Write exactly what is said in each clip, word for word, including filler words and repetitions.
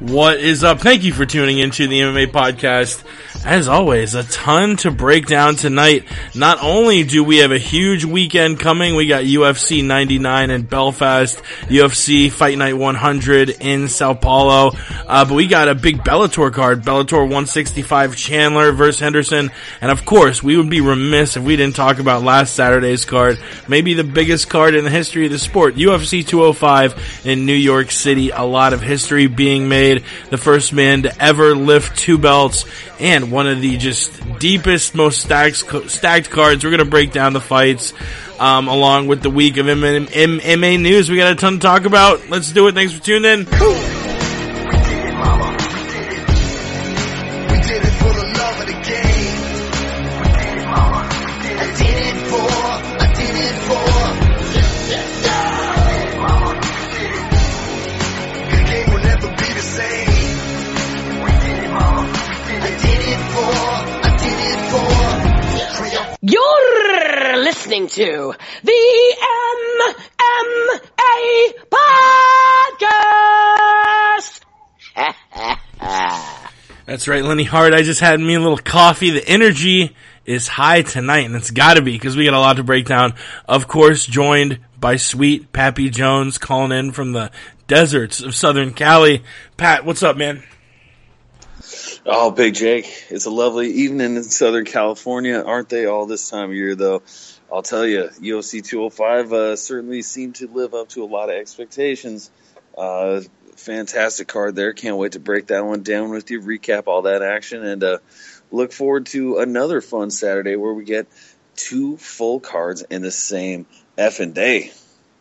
What is up? Thank you for tuning into the M M A podcast. As always, a ton to break down tonight. Not only do we have a huge weekend coming, we got U F C ninety-nine in Belfast, U F C Fight Night one hundred in Sao Paulo, uh, but we got a big Bellator card, Bellator one sixty-five Chandler versus Henderson, and of course, we would be remiss if we didn't talk about last Saturday's card, maybe the biggest card in the history of the sport, U F C two oh five in New York City. A lot of history being made. The first man to ever lift two belts, and one of the just deepest, most stacked, stacked cards. We're going to break down the fights, um, along with the week of M M A news. We got a ton to talk about. Let's do it. Thanks for tuning in. You're listening to the M M A Podcast. That's right, Lenny Hart. I just had me a little coffee. The energy is high tonight, and it's got to be because we got a lot to break down. Of course, joined by sweet Pappy Jones, calling in from the deserts of Southern Cali. Pat, what's up, man? Oh, Big Jake, it's a lovely evening in Southern California, aren't they, all this time of year, though? I'll tell you, U F C two oh five uh, certainly seemed to live up to a lot of expectations. Uh, fantastic card there. Can't wait to break that one down with you, recap all that action, and uh, look forward to another fun Saturday where we get two full cards in the same effing day.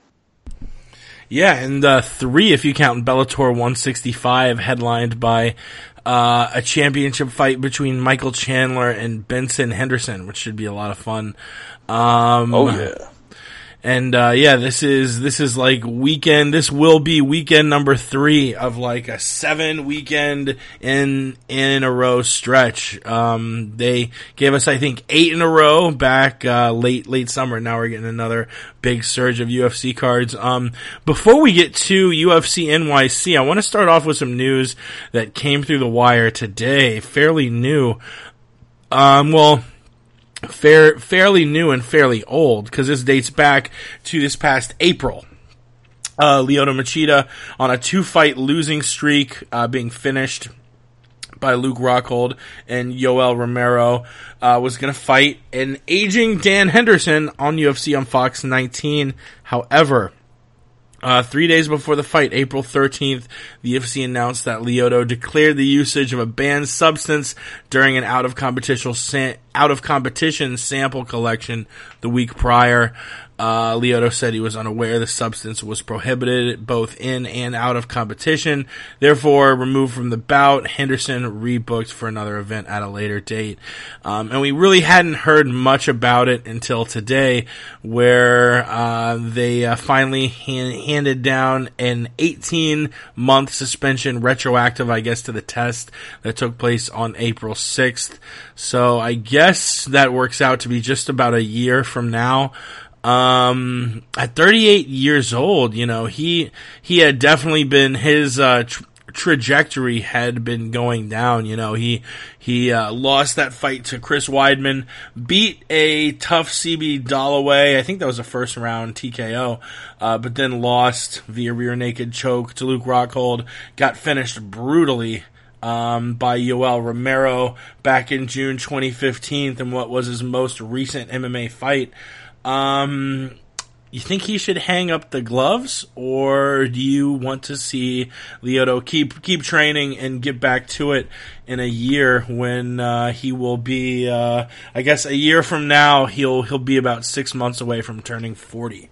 Yeah, and uh, three if you count Bellator one sixty-five, headlined by Uh, a championship fight between Michael Chandler and Benson Henderson, which should be a lot of fun. Um, oh yeah. And, uh, yeah, this is, this is like weekend, this will be weekend number three of like a seven weekend in, in a row stretch. Um, they gave us, I think, eight in a row back, uh, late, late summer. Now we're getting another big surge of U F C cards. Um, before we get to U F C N Y C, I want to start off with some news that came through the wire today, fairly new. Um, well, Fair, fairly new and fairly old, because this dates back to this past April. Uh, Lyoto Machida on a two-fight losing streak, uh, being finished by Luke Rockhold and Yoel Romero, uh, was going to fight an aging Dan Henderson on U F C on Fox nineteen. However, Uh, three days before the fight, April thirteenth, the U F C announced that Lyoto declared the usage of a banned substance during an out-of-competition sa- out-of-competition sample collection the week prior. Uh, Lyoto said he was unaware the substance was prohibited both in and out of competition, therefore removed from the bout. Henderson rebooked for another event at a later date. Um, and we really hadn't heard much about it until today, where uh, they uh, finally hand- handed down an eighteen-month suspension, retroactive, I guess, to the test that took place on April sixth. So I guess that works out to be just about a year from now. Um, at thirty-eight years old, you know, he, he had definitely been, his, uh, tra- trajectory had been going down, you know, he, he, uh, lost that fight to Chris Weidman, beat a tough C B Dalloway, I think that was a first round T K O, uh, but then lost via rear naked choke to Luke Rockhold, got finished brutally, um, by Yoel Romero back in June twenty fifteen in what was his most recent M M A fight. Um, you think he should hang up the gloves, or do you want to see Lyoto keep keep training and get back to it in a year when uh, he will be? Uh, I guess a year from now, he'll he'll be about six months away from turning forty.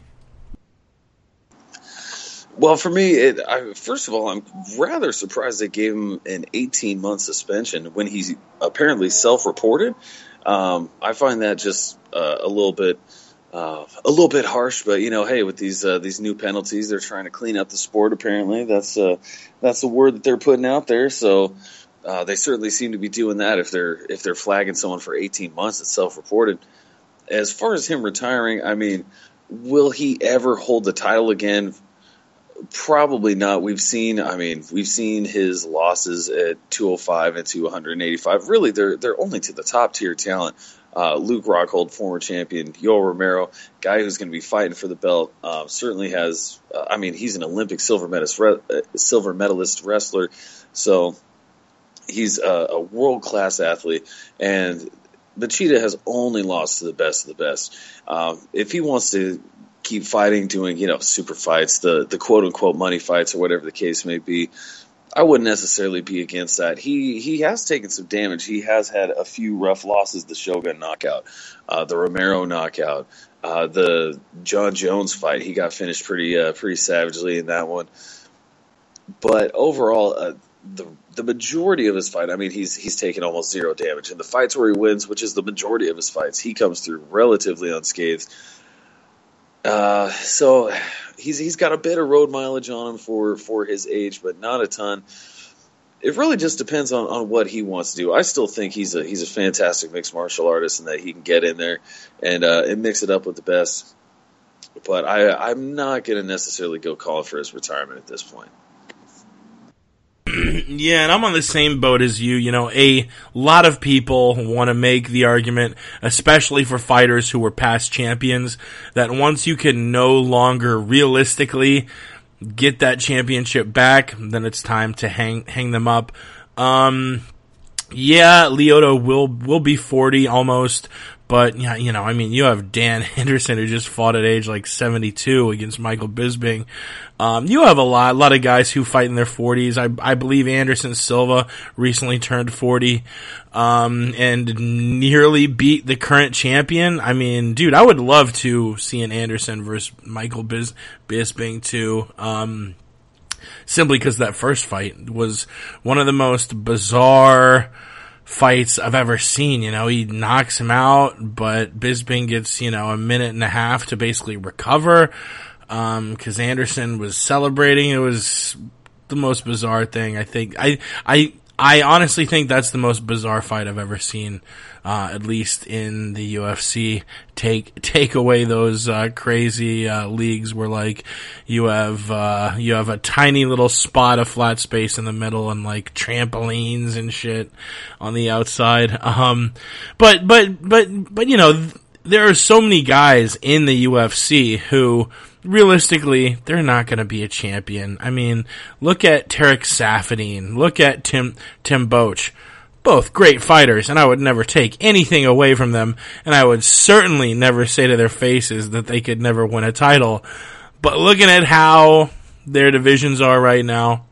Well, for me, it, I, first of all, I'm rather surprised they gave him an eighteen-month suspension when he's apparently self-reported. Um, I find that just uh, a little bit. Uh, a little bit harsh, but you know, hey, with these uh, these new penalties, they're trying to clean up the sport. Apparently, that's uh, that's the word that they're putting out there. So uh, they certainly seem to be doing that if they're if they're flagging someone for eighteen months. It's self-reported. As far as him retiring, I mean, will he ever hold the title again? Probably not. We've seen, I mean, we've seen his losses at two oh five and to one eighty-five. Really, they're they're only to the top tier talent. Uh, Luke Rockhold, former champion, Yoel Romero, guy who's going to be fighting for the belt, uh, certainly has. Uh, I mean, he's an Olympic silver medalist, re- uh, silver medalist wrestler, so he's a, a world class athlete. And Machida has only lost to the best of the best. Um, if he wants to keep fighting, doing, you know, super fights, the, the quote unquote money fights or whatever the case may be, I wouldn't necessarily be against that. He he has taken some damage. He has had a few rough losses, the Shogun knockout, uh, the Romero knockout, uh, the John Jones fight. He got finished pretty uh, pretty savagely in that one. But overall, uh, the the majority of his fight, I mean, he's he's taken almost zero damage. In the fights where he wins, which is the majority of his fights, he comes through relatively unscathed. Uh, so he's he's got a bit of road mileage on him for, for his age, but not a ton. It really just depends on, on what he wants to do. I still think he's a he's a fantastic mixed martial artist and that he can get in there and uh, and mix it up with the best. But I I'm not going to necessarily go calling for his retirement at this point. Yeah, and I'm on the same boat as you. You know, a lot of people want to make the argument, especially for fighters who were past champions, that once you can no longer realistically get that championship back, then it's time to hang hang them up. Um, yeah, Lyoto will will be forty almost. But, yeah, you know, I mean, you have Dan Henderson who just fought at age like seventy-two against Michael Bisping. Um, you have a lot, a lot of guys who fight in their forties. I, I believe Anderson Silva recently turned forty, um, and nearly beat the current champion. I mean, dude, I would love to see an Anderson versus Michael Bis- Bisping too. Um, simply because that first fight was one of the most bizarre fights I've ever seen. You know, he knocks him out, but Bisping gets, you know, a minute and a half to basically recover, um, cause Anderson was celebrating. It was the most bizarre thing. I think, I, I, I honestly think that's the most bizarre fight I've ever seen, uh, at least in the U F C. Take, take away those, uh, crazy, uh, leagues where like you have, uh, you have a tiny little spot of flat space in the middle and like trampolines and shit on the outside. Um, but, but, but, but, you know, there are so many guys in the U F C who, realistically, they're not going to be a champion. I mean, look at Tarek Saffiedine. Look at Tim Tim Boetsch. Both great fighters, and I would never take anything away from them, and I would certainly never say to their faces that they could never win a title. But looking at how their divisions are right now,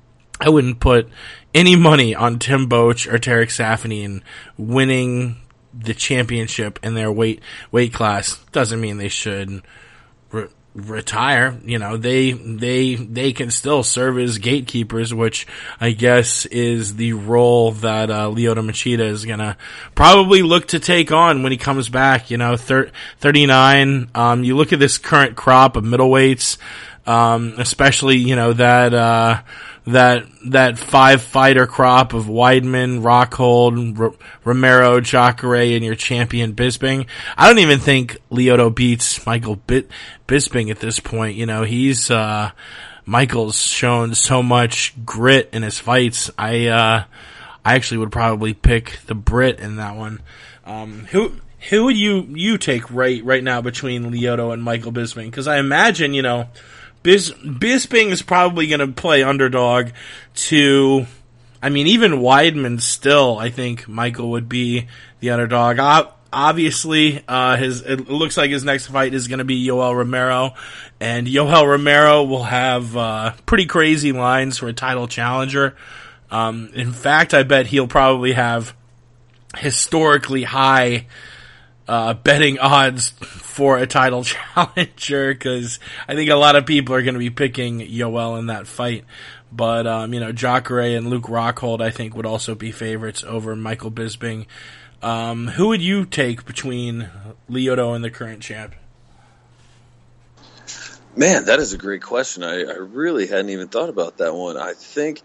I wouldn't put any money on Tim Boetsch or Tarek Saffiedine winning the championship in their weight weight class. Doesn't mean they should re- retire. You know, they they they can still serve as gatekeepers, which I guess is the role that uh, Lyoto Machida is gonna probably look to take on when he comes back. You know, thir- thirty-nine. Um, you look at this current crop of middleweights, um, especially you know that. Uh, That that five fighter crop of Weidman, Rockhold, R- Romero, Jacare, and your champion Bisping. I don't even think Lyoto beats Michael Bit- Bisping at this point. You know, he's uh, Michael's shown so much grit in his fights. I uh, I actually would probably pick the Brit in that one. Um, who who would you you take right right now between Lyoto and Michael Bisping? Because I imagine you know. Bis- Bisping is probably going to play underdog to, I mean, even Weidman still, I think Michael would be the underdog. O- obviously, uh, his, it looks like his next fight is going to be Yoel Romero, and Yoel Romero will have, uh, pretty crazy lines for a title challenger. Um, in fact, I bet he'll probably have historically high, uh, betting odds for a title challenger, because I think a lot of people are going to be picking Yoel in that fight. But, um, you know, Jacare and Luke Rockhold, I think, would also be favorites over Michael Bisping. Um, who would you take between Lyoto and the current champ? Man, that is a great question. I, I really hadn't even thought about that one. I think,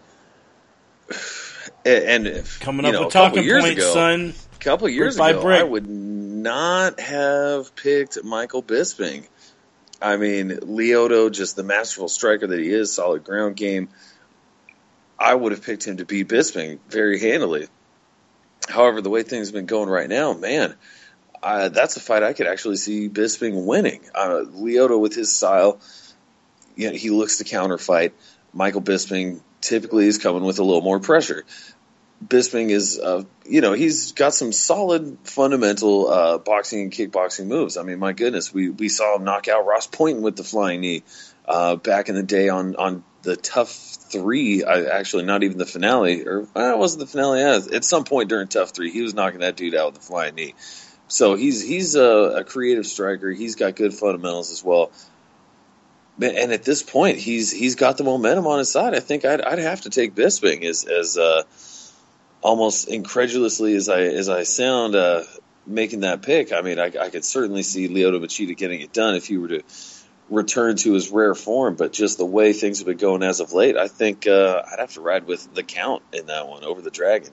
and if, coming you up know, with talking years points, ago, son. A couple years Brick by ago, brick. I would not have picked Michael Bisping. I mean, Lyoto, just the masterful striker that he is, solid ground game. I would have picked him to beat Bisping very handily. However, the way things have been going right now, man, uh, that's a fight I could actually see Bisping winning. Uh, Lyoto, with his style, you know, he looks to counterfight. Michael Bisping typically is coming with a little more pressure. Bisping is, uh, you know, he's got some solid fundamental uh, boxing and kickboxing moves. I mean, my goodness, we, we saw him knock out Ross Pointon with the flying knee uh, back in the day on, on the Tough Three. I, actually, not even the finale, or well, it wasn't the finale. Yeah, at some point during Tough Three, he was knocking that dude out with the flying knee. So he's he's a, a creative striker. He's got good fundamentals as well. And at this point, he's he's got the momentum on his side. I think I'd I'd have to take Bisping as as uh, almost incredulously as I as I sound uh, making that pick. I mean, I, I could certainly see Lyoto Machida getting it done if he were to return to his rare form. But just the way things have been going as of late, I think uh, I'd have to ride with the Count in that one over the Dragon.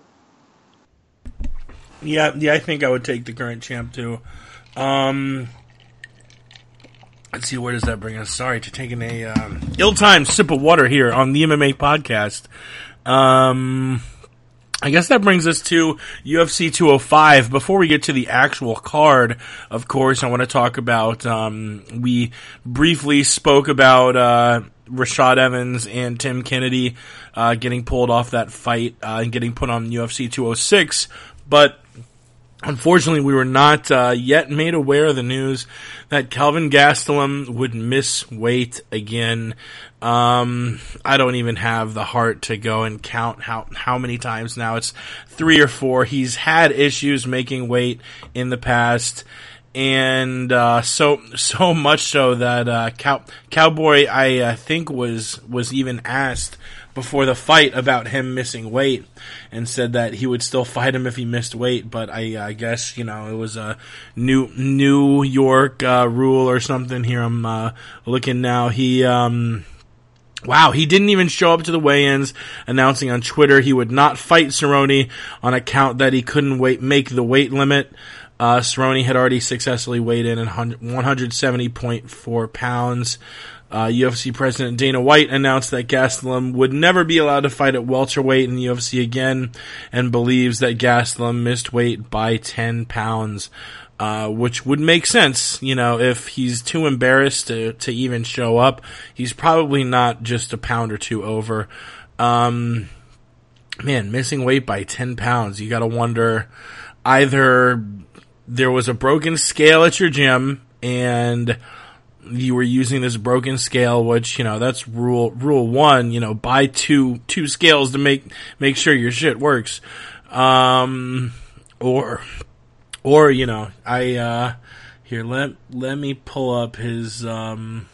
Yeah, yeah, I think I would take the current champ too. Um, let's see, where does that bring us? Sorry to taking a um, ill-timed sip of water here on the M M A podcast. Um, I guess that brings us to U F C two oh five. Before we get to the actual card, of course, I want to talk about, um, we briefly spoke about uh, Rashad Evans and Tim Kennedy uh, getting pulled off that fight uh, and getting put on U F C two oh six, but unfortunately, we were not uh, yet made aware of the news that Kelvin Gastelum would miss weight again. Um, I don't even have the heart to go and count how how many times now. It's three or four. He's had issues making weight in the past, and uh, so so much so that uh, Cow- Cowboy, I uh, think, was was even asked before the fight about him missing weight, and said that he would still fight him if he missed weight. But I, I guess, you know, it was a New New York uh, rule or something. Here I'm uh, looking now. He, um, wow, he didn't even show up to the weigh-ins, announcing on Twitter he would not fight Cerrone on account that he couldn't wait make the weight limit. Uh, Cerrone had already successfully weighed in at one seventy point four pounds. Uh, U F C President Dana White announced that Gastelum would never be allowed to fight at welterweight in the U F C again, and believes that Gastelum missed weight by ten pounds, uh, which would make sense. You know, if he's too embarrassed to, to even show up, he's probably not just a pound or two over. Um, man, missing weight by ten pounds, you gotta wonder, either there was a broken scale at your gym, and you were using this broken scale, which, you know, that's rule rule one, you know, buy two two scales to make make sure your shit works. Um or or, you know, I uh here let let me pull up his um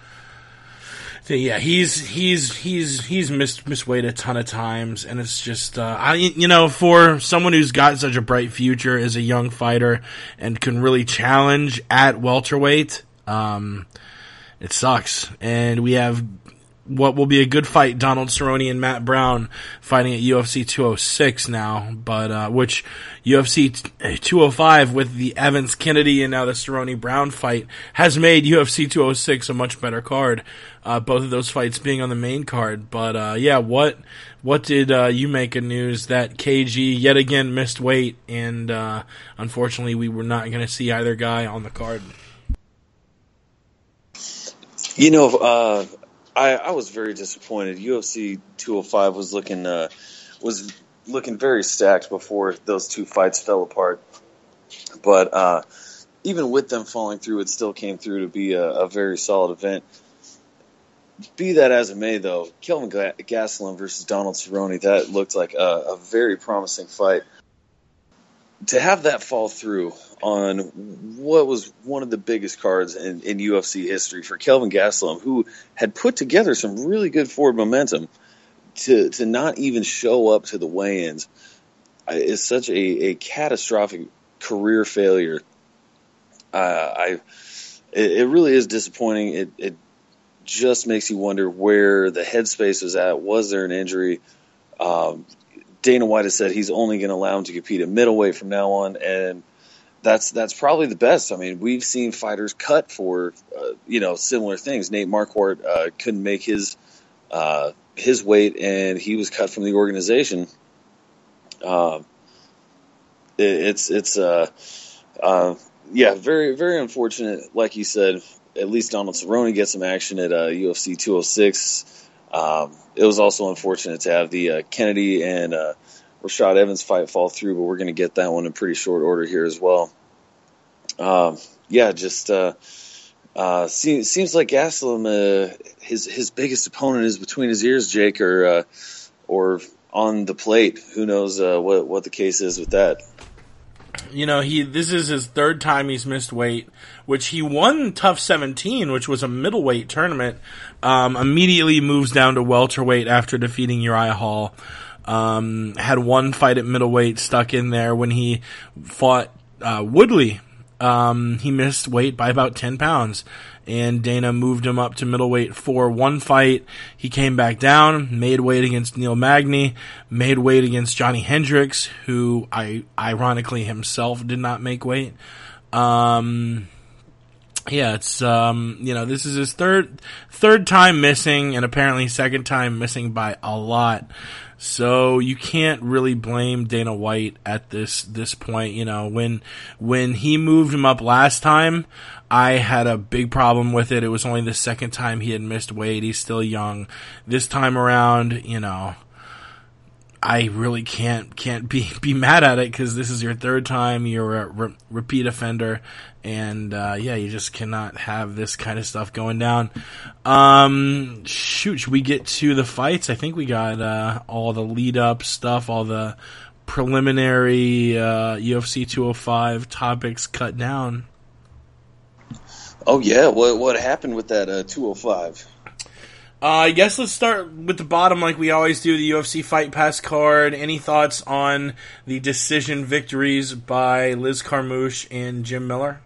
thing. Yeah, he's he's he's he's missed missed weight a ton of times, and it's just uh I you know, for someone who's got such a bright future as a young fighter and can really challenge at welterweight, Um, it sucks. And we have what will be a good fight, Donald Cerrone and Matt Brown fighting at U F C two oh six now, but, uh, which U F C two oh five with the Evans Kennedy and now the Cerrone Brown fight has made U F C two oh six a much better card. Uh, both of those fights being on the main card. But, uh, yeah, what, what did, uh, you make of news that K G yet again missed weight, and, uh, unfortunately we were not going to see either guy on the card? You know, uh, I, I was very disappointed. U F C two oh five was looking uh, was looking very stacked before those two fights fell apart. But uh, even with them falling through, it still came through to be a, a very solid event. Be that as it may, though, Kelvin Gastelum versus Donald Cerrone, that looked like a, a very promising fight. To have that fall through on what was one of the biggest cards in, in U F C history for Kelvin Gastelum, who had put together some really good forward momentum, to to not even show up to the weigh-ins is such a, a catastrophic career failure. Uh, I it, it really is disappointing. It, it just makes you wonder where the headspace was at. Was there an injury? Um, Dana White has said he's only going to allow him to compete at middleweight from now on, and that's that's probably the best. I mean, we've seen fighters cut for uh, you know similar things. Nate Marquardt uh, couldn't make his uh, his weight, and he was cut from the organization. Uh, it, it's it's uh, uh, yeah, very very unfortunate. Like you said, at least Donald Cerrone gets some action at uh, U F C two oh six. Um, it was also unfortunate to have the uh, Kennedy and uh, Rashad Evans fight fall through, but we're going to get that one in pretty short order here as well. Um, yeah, just uh, uh, seems seems like Gastelum, uh, his his biggest opponent is between his ears, Jake, or uh, or on the plate. Who knows uh, what what the case is with that? You know, he this is his third time he's missed weight, which he won Tough seventeen, which was a middleweight tournament. Um, immediately moves down to welterweight after defeating Uriah Hall. Um, had one fight at middleweight stuck in there when he fought uh, Woodley. Um, he missed weight by about ten pounds, and Dana moved him up to middleweight for one fight. He came back down, made weight against Neil Magny, made weight against Johnny Hendricks, who I ironically himself did not make weight. Um, yeah, it's, um, you know, this is his third, third time missing, and apparently second time missing by a lot. So you can't really blame Dana White at this this point. You know, when when he moved him up last time, I had a big problem with it. It was only the second time he had missed weight. He's still young. This time around, you know, I really can't can't be be mad at it because this is your third time. You're a re- repeat offender, and uh, yeah, you just cannot have this kind of stuff going down. Um, shoot, should we get to the fights? I think we got uh, all the lead up stuff, all the preliminary uh, U F C two oh five topics cut down. Oh yeah, what what happened with that uh, two oh five? Uh, I guess let's start with the bottom like we always do, the U F C Fight Pass card. Any thoughts on the decision victories by Liz Carmouche and Jim Miller?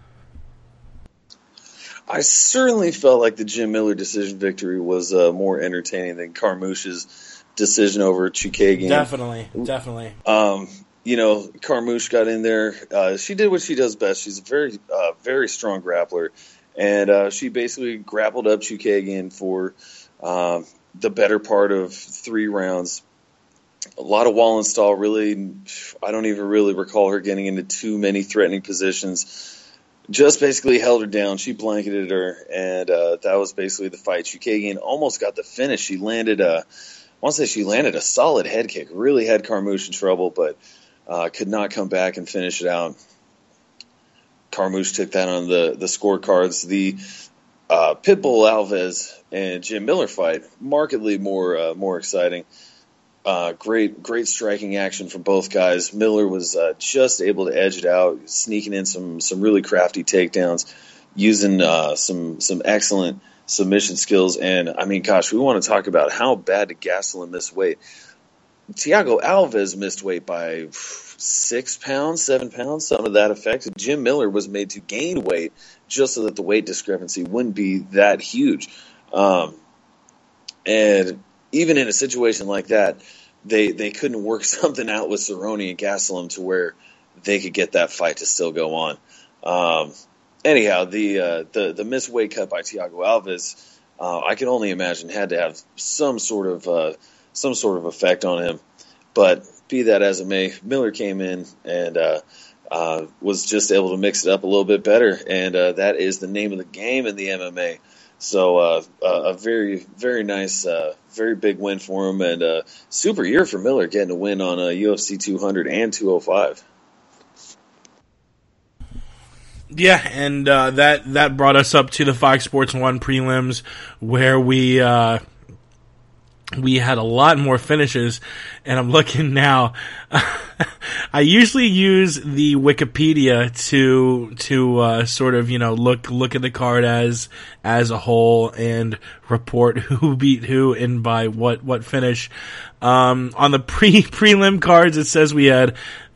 I certainly felt like the Jim Miller decision victory was uh, more entertaining than Carmouche's decision over Chookagian. Definitely, definitely. Um, you know, Carmouche got in there. Uh, she did what she does best. She's a very, uh, very strong grappler. And uh, she basically grappled up Chookagian for uh, the better part of three rounds. A lot of Wallenstall. Really, I don't even really recall her getting into too many threatening positions. Just basically held her down. She blanketed her, and uh, that was basically the fight. Chookagian almost got the finish. She landed a, I want to say she landed a solid head kick. Really had Carmouche in trouble, but uh, could not come back and finish it out. Carmouche took that on the, the scorecards. The uh, Pitbull Alves and Jim Miller fight, markedly more uh, more exciting. Uh, great great striking action from both guys. Miller was uh, just able to edge it out, sneaking in some some really crafty takedowns, using uh, some some excellent submission skills. And I mean, gosh, we want to talk about how bad did Gastelum miss weight. Thiago Alves missed weight by six pounds, seven pounds, something to that effect. Jim Miller was made to gain weight just so that the weight discrepancy wouldn't be that huge. Um, and even in a situation like that, they they couldn't work something out with Cerrone and Gastelum to where they could get that fight to still go on. Um, anyhow, the uh, the the missed weight cut by Thiago Alves, uh, I can only imagine had to have some sort of uh, some sort of effect on him. But be that as it may, Miller came in and uh, uh, was just able to mix it up a little bit better, and uh, that is the name of the game in the M M A. So uh, a very, very nice, uh, very big win for him, and a super year for Miller getting a win on uh, U F C two hundred and two oh five. Yeah, and uh, that that brought us up to the Fox Sports one prelims, where we uh, we had a lot more finishes, and I'm looking now. I usually use the Wikipedia to to uh, sort of, you know, look look at the card as as a whole and report who beat who and by what what finish. Um, on the pre prelim cards, it says we had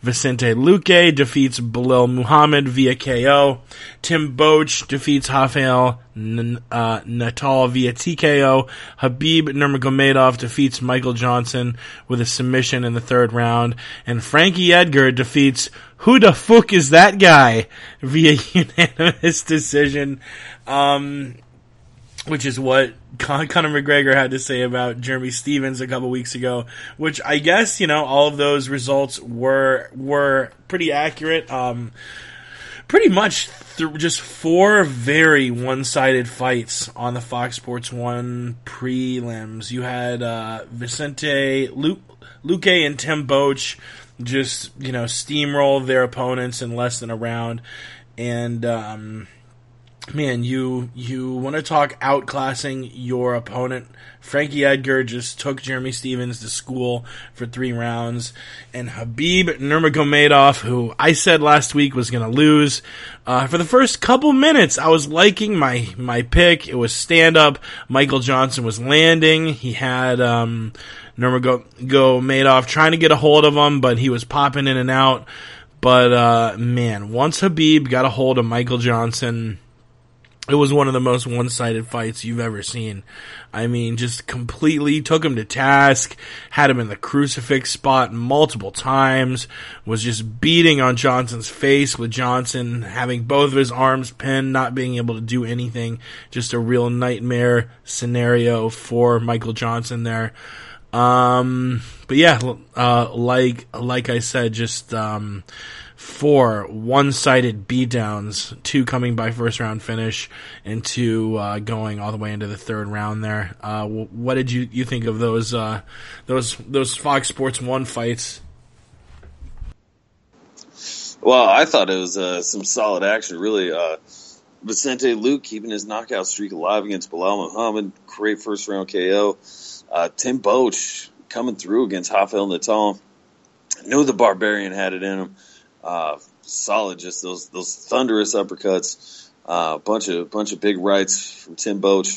Vicente Luque defeats Belal Muhammad via K O. Tim Boetsch defeats Rafael N- uh, Natal via T K O. Habib Nurmagomedov defeats Michael Johnson with a submission in the third round. And Frankie Edgar defeats Who the fuck is that guy via unanimous decision. Um, which is what Con- Conor McGregor had to say about Jeremy Stephens a couple weeks ago, which I guess, you know, all of those results were were pretty accurate. Um, pretty much th- just four very one-sided fights on the Fox Sports one prelims. You had uh, Vicente Lu- Luque and Tim Boetsch just, you know, steamroll their opponents in less than a round. And, um... man, you you want to talk outclassing your opponent. Frankie Edgar just took Jeremy Stephens to school for three rounds. And Habib Nurmagomedov, who I said last week was going to lose, uh, for the first couple minutes, I was liking my, my pick. It was stand-up. Michael Johnson was landing. He had um, Nurmagomedov trying to get a hold of him, but he was popping in and out. But, uh, man, once Habib got a hold of Michael Johnson, it was one of the most one-sided fights you've ever seen. I mean, just completely took him to task, had him in the crucifix spot multiple times, was just beating on Johnson's face with Johnson having both of his arms pinned, not being able to do anything. Just a real nightmare scenario for Michael Johnson there. Um, but yeah, uh, like, like I said, just, um, four one-sided beatdowns, two coming by first-round finish, and two uh, going all the way into the third round there. Uh, what did you, you think of those uh, those those Fox Sports one fights? Well, I thought it was uh, some solid action, really. Uh, Vicente Luque keeping his knockout streak alive against Belal Muhammad, great first-round K O. Uh, Tim Boetsch coming through against Rafael Natal. Knew the Barbarian had it in him. Uh, solid, just those those thunderous uppercuts, a uh, bunch of bunch of big rights from Tim Boetsch,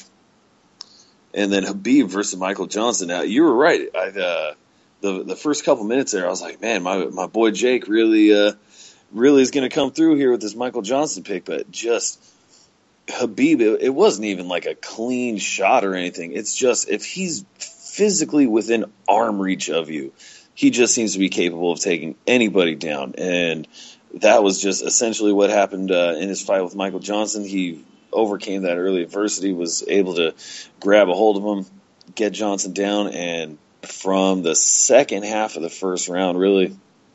and then Habib versus Michael Johnson. Now you were right. I, uh, the the first couple minutes there, I was like, man, my my boy Jake really uh, really is going to come through here with this Michael Johnson pick, but just Habib, it, it wasn't even like a clean shot or anything. It's just if he's physically within arm reach of you, he just seems to be capable of taking anybody down. And that was just essentially what happened uh, in his fight with Michael Johnson. He overcame that early adversity, was able to grab a hold of him, get Johnson down, and from the second half of the first round, really,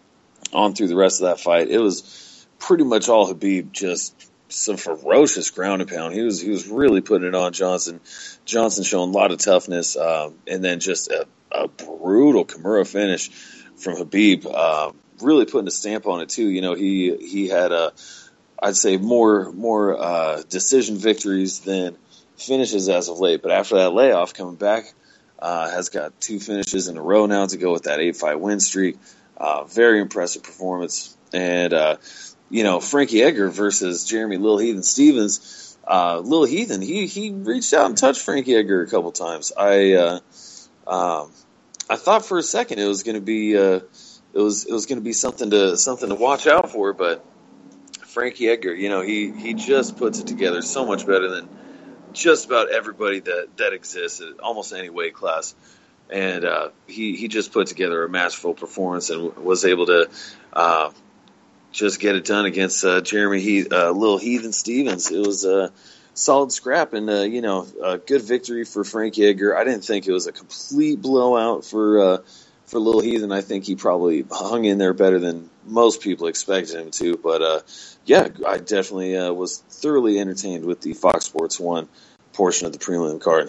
on through the rest of that fight, it was pretty much all Habib, just some ferocious ground and pound. He was he was really putting it on Johnson. Johnson showing a lot of toughness, um, and then just a a brutal Kimura finish from Habib, uh, really putting a stamp on it too. You know, he he had a, I'd say more more uh, decision victories than finishes as of late. But after that layoff, coming back, uh, has got two finishes in a row now to go with that eight fight win streak. Uh, very impressive performance. And uh, you know, Frankie Edgar versus Jeremy Lil Heathen Stephens. Uh, Lil Heathen, he he reached out and touched Frankie Edgar a couple times. I. Uh, um, I thought for a second it was going to be uh, it was it was going to be something to something to watch out for, but Frankie Edgar, you know, he, he just puts it together so much better than just about everybody that, that exists at almost any weight class, and uh, he he just put together a masterful performance and was able to uh, just get it done against uh, Jeremy he- uh, Lil Heathen Stephens. It was a uh, solid scrap, and, uh, you know, a good victory for Frankie Edgar. I didn't think it was a complete blowout for uh, for Lil Heathen. I think he probably hung in there better than most people expected him to. But, uh, yeah, I definitely uh, was thoroughly entertained with the Fox Sports one portion of the prelim card.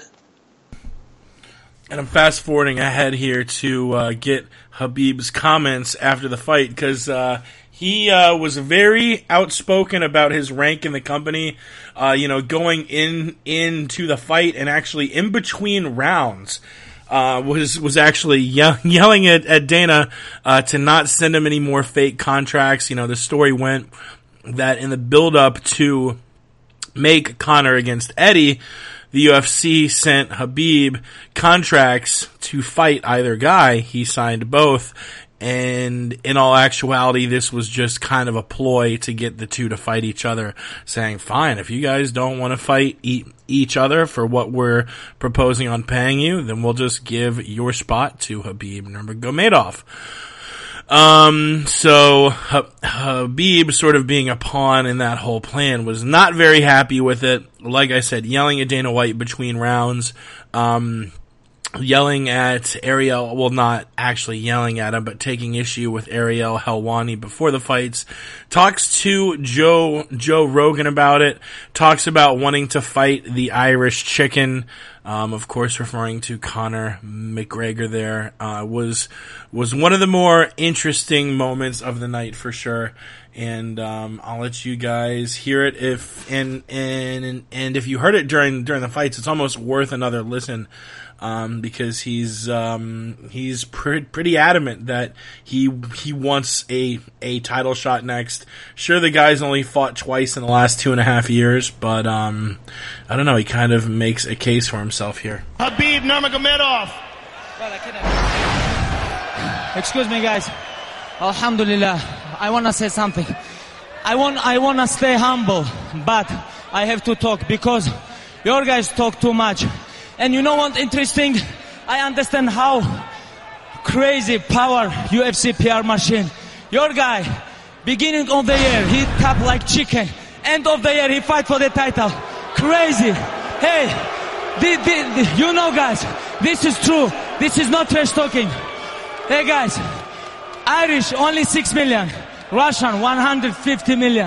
And I'm fast-forwarding ahead here to uh, get Habib's comments after the fight, because uh, he uh, was very outspoken about his rank in the company, uh, you know, going in into the fight, and actually in between rounds uh, was was actually ye- yelling at, at Dana uh, to not send him any more fake contracts. You know, the story went that in the build-up to make Conor against Eddie, the U F C sent Habib contracts to fight either guy. He signed both, And in all actuality, this was just kind of a ploy to get the two to fight each other, saying, fine, if you guys don't want to fight e- each other for what we're proposing on paying you, then we'll just give your spot to Khabib Nurmagomedov. Um, so Khabib, sort of being a pawn in that whole plan, was not very happy with it. Like I said, yelling at Dana White between rounds, um, yelling at Ariel, well, not actually yelling at him, but taking issue with Ariel Helwani before the fights. Talks to Joe, Joe Rogan about it. Talks about wanting to fight the Irish Chicken. Um, of course, referring to Conor McGregor there. Uh, was, was one of the more interesting moments of the night for sure. And, um, I'll let you guys hear it if, and, and, and if you heard it during, during the fights, it's almost worth another listen. Um, because he's, um, he's pre- pretty adamant that he, he wants a, a title shot next. Sure, the guy's only fought twice in the last two and a half years, but, um, I don't know, he kind of makes a case for himself here. Khabib Nurmagomedov. Excuse me, guys. Alhamdulillah. I want to say something. I want, I want to stay humble, but I have to talk because your guys talk too much. And you know what interesting? I understand how crazy power U F C P R machine. Your guy, beginning of the year, he tap like chicken. End of the year, he fight for the title. Crazy. Hey, the, the, the, you know guys, this is true. This is not trash talking. Hey guys, Irish only six million. Russian one hundred fifty million.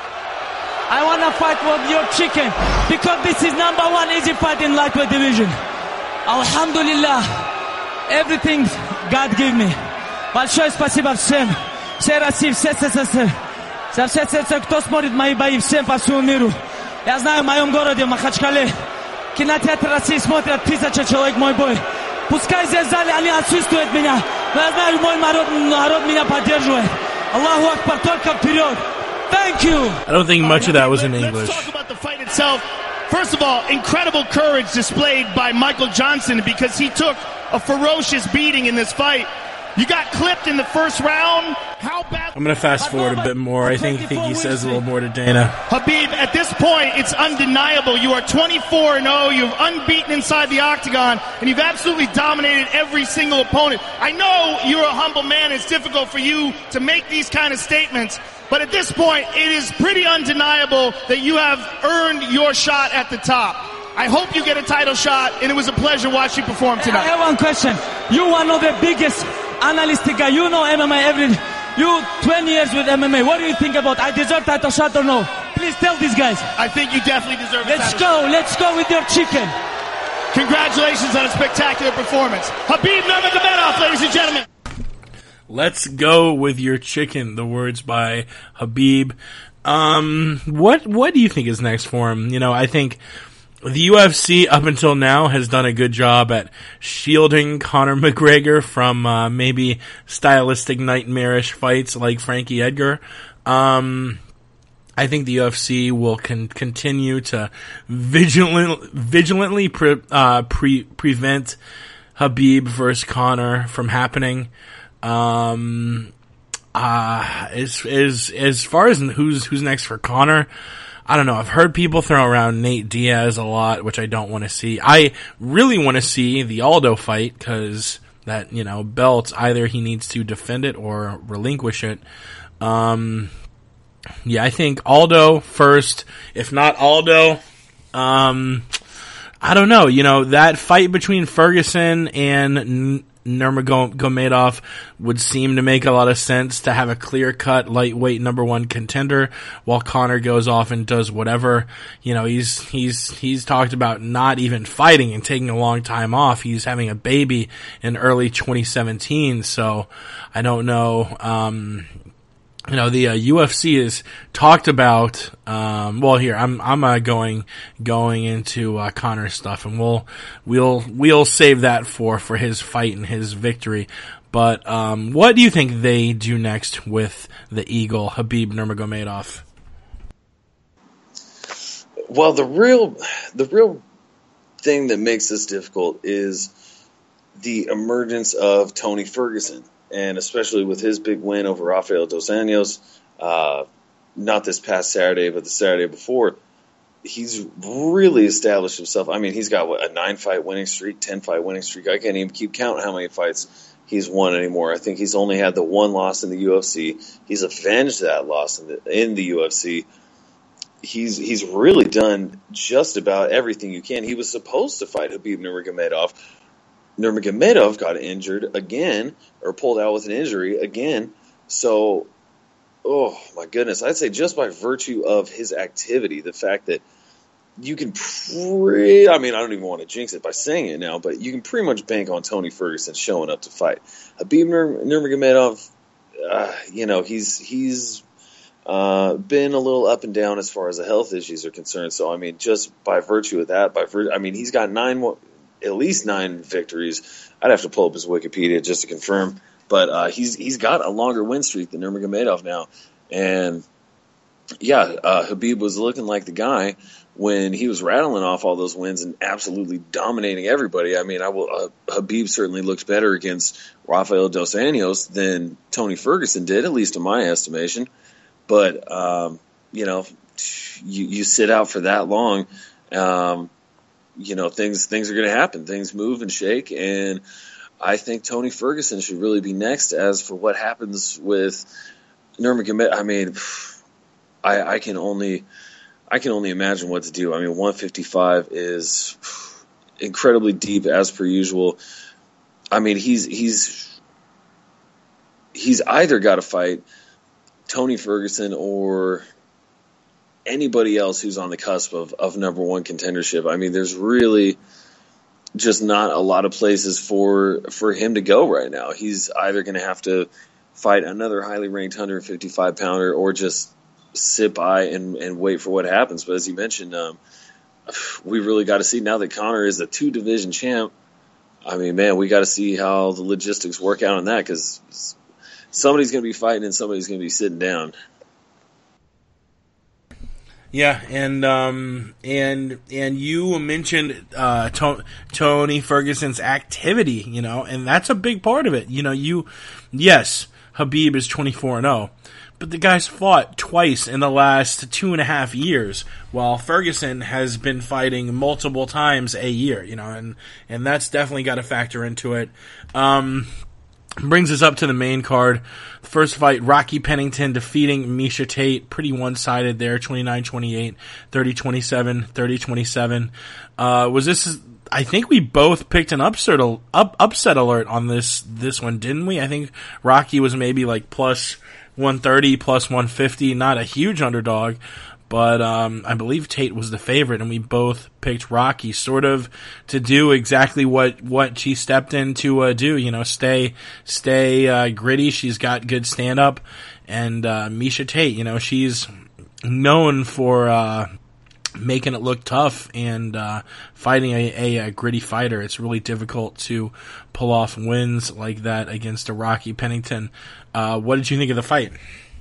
I want to fight for your chicken because this is number one easy fight in lightweight division. Alhamdulillah, everything God gave me. Большое спасибо всем. Все России, все СССР. За все сердца, кто смотрит мои бои, всем по всему миру. Я знаю, в моем городе, Махачкале, кинотеатр России смотрят тысяча человек мой бой. Пускай здесь в зале они отсутствуют меня, но я знаю, мой народ, народ меня поддерживает. Аллаху Акбар, только вперед. Thank you. I don't think much of that was in English. Let's talk about the fight itself. First of all, incredible courage displayed by Michael Johnson because he took a ferocious beating in this fight. You got clipped in the first round. How bad? I'm going to fast forward a bit more. I think, think he says a little more to Dana. Khabib, at this point, it's undeniable. You are twenty-four and oh. You're unbeaten inside the octagon, and you've absolutely dominated every single opponent. I know you're a humble man. It's difficult for you to make these kind of statements. But at this point, it is pretty undeniable that you have earned your shot at the top. I hope you get a title shot, and it was a pleasure watching you perform tonight. I have one question. You one of the biggest analyst guy. You know M M A every. You twenty years with M M A. What do you think about? I deserve title shot or no? Please tell these guys. I think you definitely deserve a Let's title go. shot. Let's go with your chicken. Congratulations on a spectacular performance. Khabib Nurmagomedov, ladies and gentlemen. Let's go with your chicken. The words by Khabib. Um, what what do you think is next for him? You know, I think the U F C up until now has done a good job at shielding Conor McGregor from uh, maybe stylistic nightmarish fights like Frankie Edgar. Um, I think the U F C will con- continue to vigilant, vigilantly pre- uh, pre- prevent Khabib versus Conor from happening. Um, uh, as, as, as far as who's, who's next for Conor, I don't know. I've heard people throw around Nate Diaz a lot, which I don't want to see. I really want to see the Aldo fight because that, you know, belt, either he needs to defend it or relinquish it. Um, yeah, I think Aldo first. If not Aldo, um, I don't know. You know, that fight between Ferguson and N- Nurmagomedov would seem to make a lot of sense to have a clear-cut lightweight number one contender while Conor goes off and does whatever. You know, he's, he's, he's talked about not even fighting and taking a long time off. He's having a baby in early twenty seventeen, so I don't know, um, you know, the uh, U F C has talked about, um, well, here, I'm, I'm, uh, going, going into, uh, Conor stuff, and we'll, we'll, we'll save that for, for his fight and his victory. But, um, what do you think they do next with the Eagle, Khabib Nurmagomedov? Well, the real, the real thing that makes this difficult is the emergence of Tony Ferguson. and especially with his big win over Rafael dos Anjos, uh, not this past Saturday, but the Saturday before, he's really established himself. I mean, he's got what, a nine-fight winning streak, ten-fight winning streak. I can't even keep count how many fights he's won anymore. I think he's only had the one loss in the U F C. He's avenged that loss in the, in the U F C. He's he's really done just about everything you can. He was supposed to fight Khabib Nurmagomedov. Nurmagomedov got injured again, or pulled out with an injury again. So, oh my goodness, I'd say just by virtue of his activity, the fact that you can pre I mean, I don't even want to jinx it by saying it now, but you can pretty much bank on Tony Ferguson showing up to fight. Khabib Nurmagomedov, uh, you know, he's he's uh, been a little up and down as far as the health issues are concerned. So, I mean, just by virtue of that, by vir- I mean, he's got nine, at least nine victories. I'd have to pull up his Wikipedia just to confirm, but uh, he's he's got a longer win streak than Nurmagomedov now, and yeah, uh, Khabib was looking like the guy when he was rattling off all those wins and absolutely dominating everybody. I mean, I will. Uh, Khabib certainly looked better against Rafael dos Anjos than Tony Ferguson did, at least in my estimation. But um, you know, you, you sit out for that long, um, you know, things things are going to happen. Things move and shake, and I think Tony Ferguson should really be next. As for what happens with Nurmagomedov, I mean, I, I can only. I can only imagine what to do. I mean, one fifty-five is incredibly deep as per usual. I mean, he's he's he's either got to fight Tony Ferguson or anybody else who's on the cusp of, of number one contendership. I mean, there's really just not a lot of places for for him to go right now. He's either going to have to fight another highly ranked one fifty-five pounder or just sit by and, and wait for what happens. But as you mentioned, um, we really got to see now that Conor is a two division champ. I mean, man, we got to see how the logistics work out on that, because somebody's going to be fighting and somebody's going to be sitting down. Yeah, and um, and and you mentioned uh, to- Tony Ferguson's activity, you know, and that's a big part of it. You know, you yes, Khabib is twenty-four and oh. But the guy's fought twice in the last two and a half years, while Ferguson has been fighting multiple times a year, you know, and, and that's definitely got to factor into it. Um, brings us up to the main card. First fight, Rocky Pennington defeating Miesha Tate. Pretty one-sided there, twenty-nine twenty-eight, thirty twenty-seven, thirty twenty-seven. Uh, was this... I think we both picked an upset, up, upset alert on this, this one, didn't we? I think Rocky was maybe like plus one thirty, plus one fifty, not a huge underdog, but um, I believe Tate was the favorite, and we both picked Rocky, sort of to do exactly what, what she stepped in to uh, do, you know, stay stay uh, gritty. She's got good stand-up, and uh, Miesha Tate, you know, she's known for uh, making it look tough and uh, fighting a, a, a gritty fighter. It's really difficult to pull off wins like that against a Rocky Pennington. Uh, what did you think of the fight?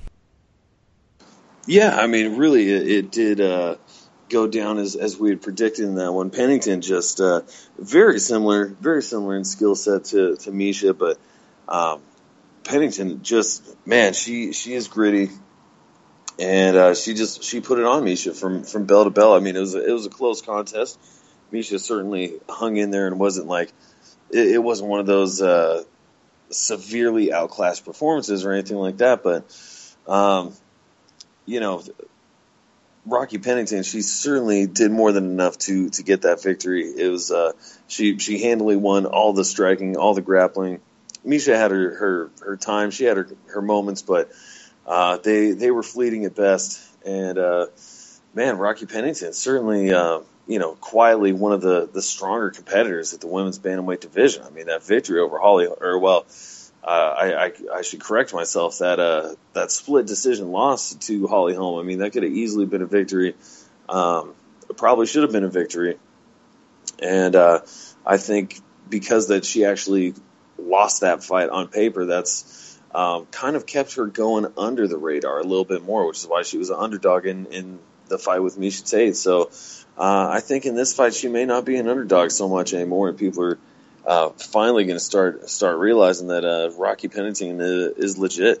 Yeah, I mean, really, it, it did uh, go down as as we had predicted in that one. Pennington just uh, very similar, very similar in skill set to to Miesha, but um, Pennington just, man, she she is gritty. And uh, she just she put it on Miesha from, from bell to bell. I mean, it was a, it was a close contest. Miesha certainly hung in there and wasn't like it, it wasn't one of those uh, severely outclassed performances or anything like that. But um, you know, Rocky Pennington, she certainly did more than enough to to get that victory. It was uh, she she handily won all the striking, all the grappling. Miesha had her her, her time. She had her her moments, but. Uh, they they were fleeting at best, and uh, man, Rocky Pennington certainly, uh, you know, quietly one of the, the stronger competitors at the women's bantamweight division. I mean, that victory over Holly, or well, uh, I, I I should correct myself. That uh that split decision loss to Holly Holm. I mean, that could have easily been a victory. Um, it probably should have been a victory, and uh, I think because that she actually lost that fight on paper, that's. Um, kind of kept her going under the radar a little bit more, which is why she was an underdog in, in the fight with Miesha Tate. So uh, I think in this fight she may not be an underdog so much anymore, and people are uh, finally going to start start realizing that uh, Rocky Pennington is, is legit.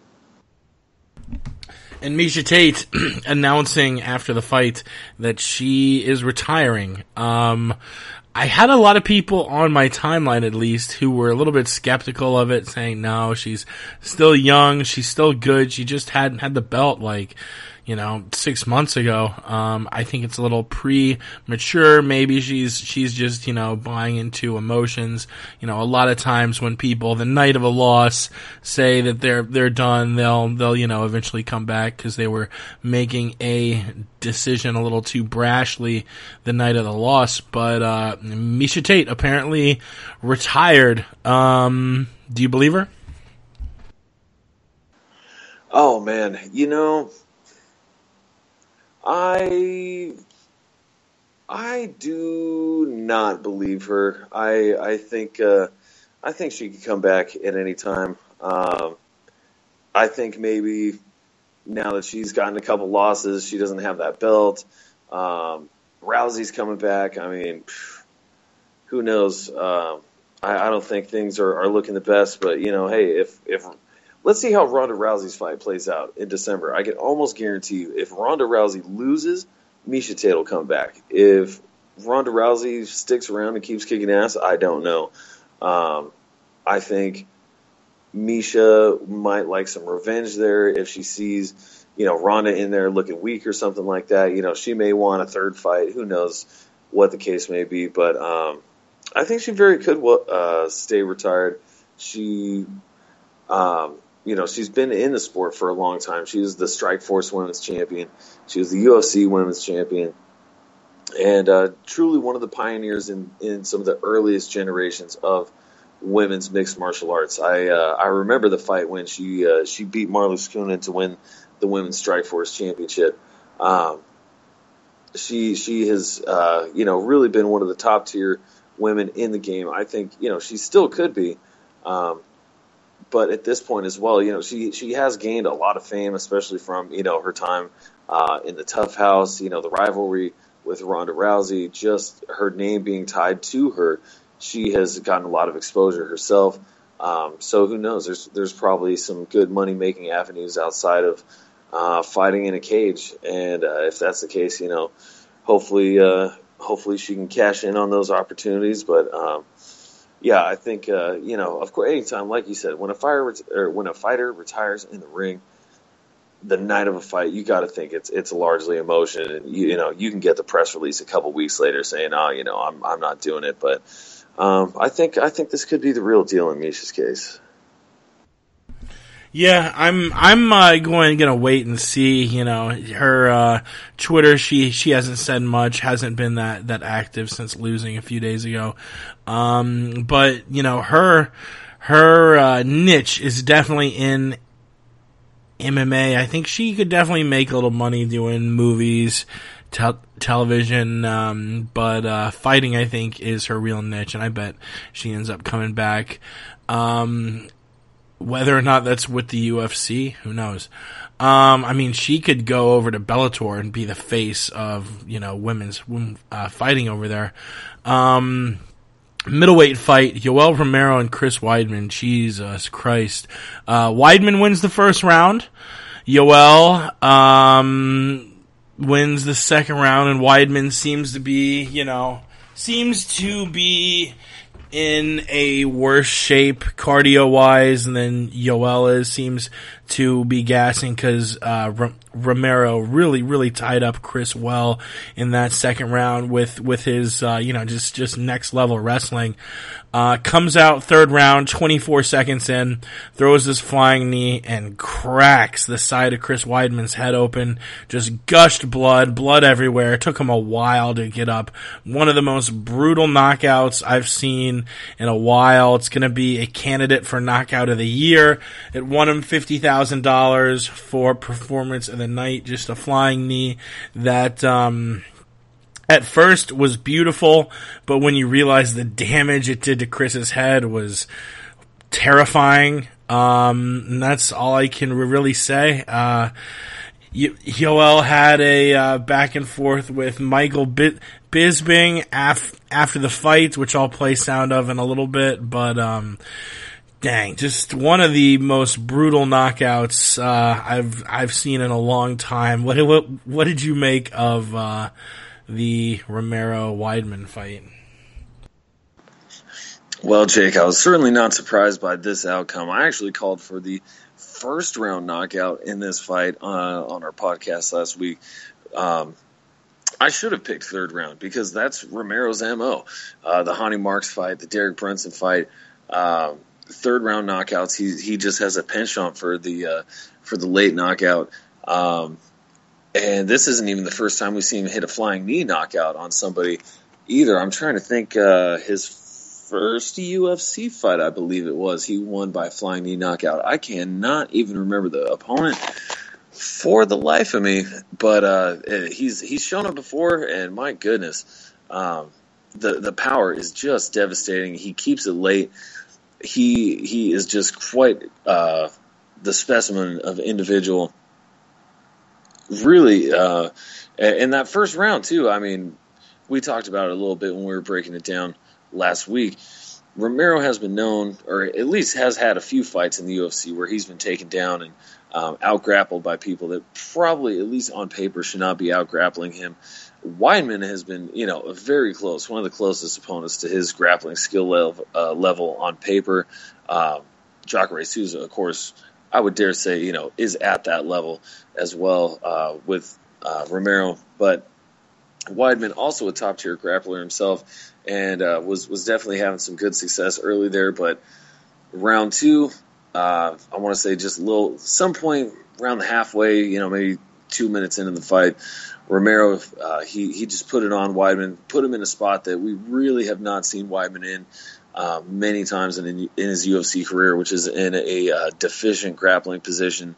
And Miesha Tate announcing after the fight that she is retiring. Um, I had a lot of people on my timeline, at least, who were a little bit skeptical of it, saying, no, she's still young, she's still good, she just hadn't had the belt, like, you know, six months ago. Um, I think it's a little premature. Maybe she's, she's just, you know, buying into emotions. You know, a lot of times when people, the night of a loss, say that they're, they're done, they'll, they'll, you know, eventually come back because they were making a decision a little too brashly the night of the loss. But, uh, Miesha Tate apparently retired. Um, do you believe her? Oh, man. You know, I I do not believe her. I I think uh, I think she could come back at any time. Um, I think maybe now that she's gotten a couple losses, she doesn't have that belt. Um, Rousey's coming back. I mean, who knows? Uh, I, I don't think things are, are looking the best. But you know, hey, if if let's see how Ronda Rousey's fight plays out in December. I can almost guarantee you, if Ronda Rousey loses, Miesha Tate will come back. If Ronda Rousey sticks around and keeps kicking ass, I don't know. Um, I think Miesha might like some revenge there if she sees, you know, Ronda in there looking weak or something like that. You know, she may want a third fight. Who knows what the case may be. But um, I think she very could uh, stay retired. She... Um, You know, she's been in the sport for a long time. She was the Strikeforce Women's Champion. She was the U F C Women's Champion. And uh, truly one of the pioneers in, in some of the earliest generations of women's mixed martial arts. I uh, I remember the fight when she uh, she beat Marloes Coenen to win the Women's Strikeforce Championship. Um, she she has, uh, you know, really been one of the top-tier women in the game. I think, you know, she still could be. Um But at this point as well, you know, she, she has gained a lot of fame, especially from, you know, her time uh, in the Tough House, you know, the rivalry with Ronda Rousey, just her name being tied to her. She has gotten a lot of exposure herself. Um, so who knows? There's there's probably some good money-making avenues outside of uh, fighting in a cage. And uh, if that's the case, you know, hopefully uh, hopefully she can cash in on those opportunities. But um Yeah, I think uh, you know. Of course, anytime, like you said, when a fire ret- or when a fighter retires in the ring, the night of a fight, you got to think it's it's largely emotion, and you, you know you can get the press release a couple weeks later saying, "Oh, you know, I'm I'm not doing it." But um, I think I think this could be the real deal in Miesha's case. Yeah, I'm I'm uh, going gonna wait and see. You know, her uh, Twitter. She she hasn't said much. Hasn't been that that active since losing a few days ago. Um, but you know, her her uh, niche is definitely in M M A. I think she could definitely make a little money doing movies, te- television. Um, but uh, fighting, I think, is her real niche, and I bet she ends up coming back. Um, Whether or not that's with the U F C, who knows? Um, I mean, she could go over to Bellator and be the face of, you know, women's uh, fighting over there. Um, middleweight fight, Yoel Romero and Chris Weidman. Jesus Christ. Uh, Weidman wins the first round. Yoel, um, wins the second round, and Weidman seems to be, you know, seems to be in a worse shape cardio-wise than Yoel is. Seems to be gassing because uh, R- Romero really, really tied up Chris well in that second round with with his, uh, you know, just just next level wrestling. Uh, comes out third round, twenty-four seconds in, throws this flying knee and cracks the side of Chris Weidman's head open. Just gushed blood, blood everywhere. It took him a while to get up. One of the most brutal knockouts I've seen in a while. It's going to be a candidate for knockout of the year. It won him fifty thousand dollars for performance of the night. Just a flying knee that, um, at first was beautiful, but when you realize the damage it did to Chris's head was terrifying. Um, and that's all I can really say. Uh, Yoel had a uh, back and forth with Michael Bit- Bisping af- after the fight, which I'll play sound of in a little bit, but um, dang, just one of the most brutal knockouts uh, I've I've seen in a long time. What what what did you make of uh, the Romero-Weidman fight? Well, Jake, I was certainly not surprised by this outcome. I actually called for the first round knockout in this fight uh, on our podcast last week. Um, I should have picked third round because that's Romero's M O. Uh, the Hani Marks fight, the Derek Brunson fight, uh, third round knockouts. He he just has a penchant for the uh, for the late knockout. Um, and this isn't even the first time we've seen him hit a flying knee knockout on somebody either. I'm trying to think uh, his first U F C fight, I believe it was, he won by flying knee knockout. I cannot even remember the opponent for the life of me, but uh, he's he's shown up before, and my goodness, um, the the power is just devastating. He keeps it late. He he is just quite uh, the specimen of individual. Really, uh, in that first round too. I mean, we talked about it a little bit when we were breaking it down last week. Romero has been known, or at least has had a few fights in the U F C where he's been taken down and um, out-grappled by people that probably, at least on paper, should not be out-grappling him. Weidman has been, you know, very close, one of the closest opponents to his grappling skill level, uh, level on paper. Um, Jacare Souza, of course, I would dare say, you know, is at that level as well uh, with uh, Romero. But Weidman, also a top-tier grappler himself, and uh, was was definitely having some good success early there. But round two, uh, I want to say just a little, some point around the halfway, you know, maybe two minutes into the fight, Romero, uh, he he just put it on Weidman, put him in a spot that we really have not seen Weidman in uh, many times in in his U F C career, which is in a uh, deficient grappling position.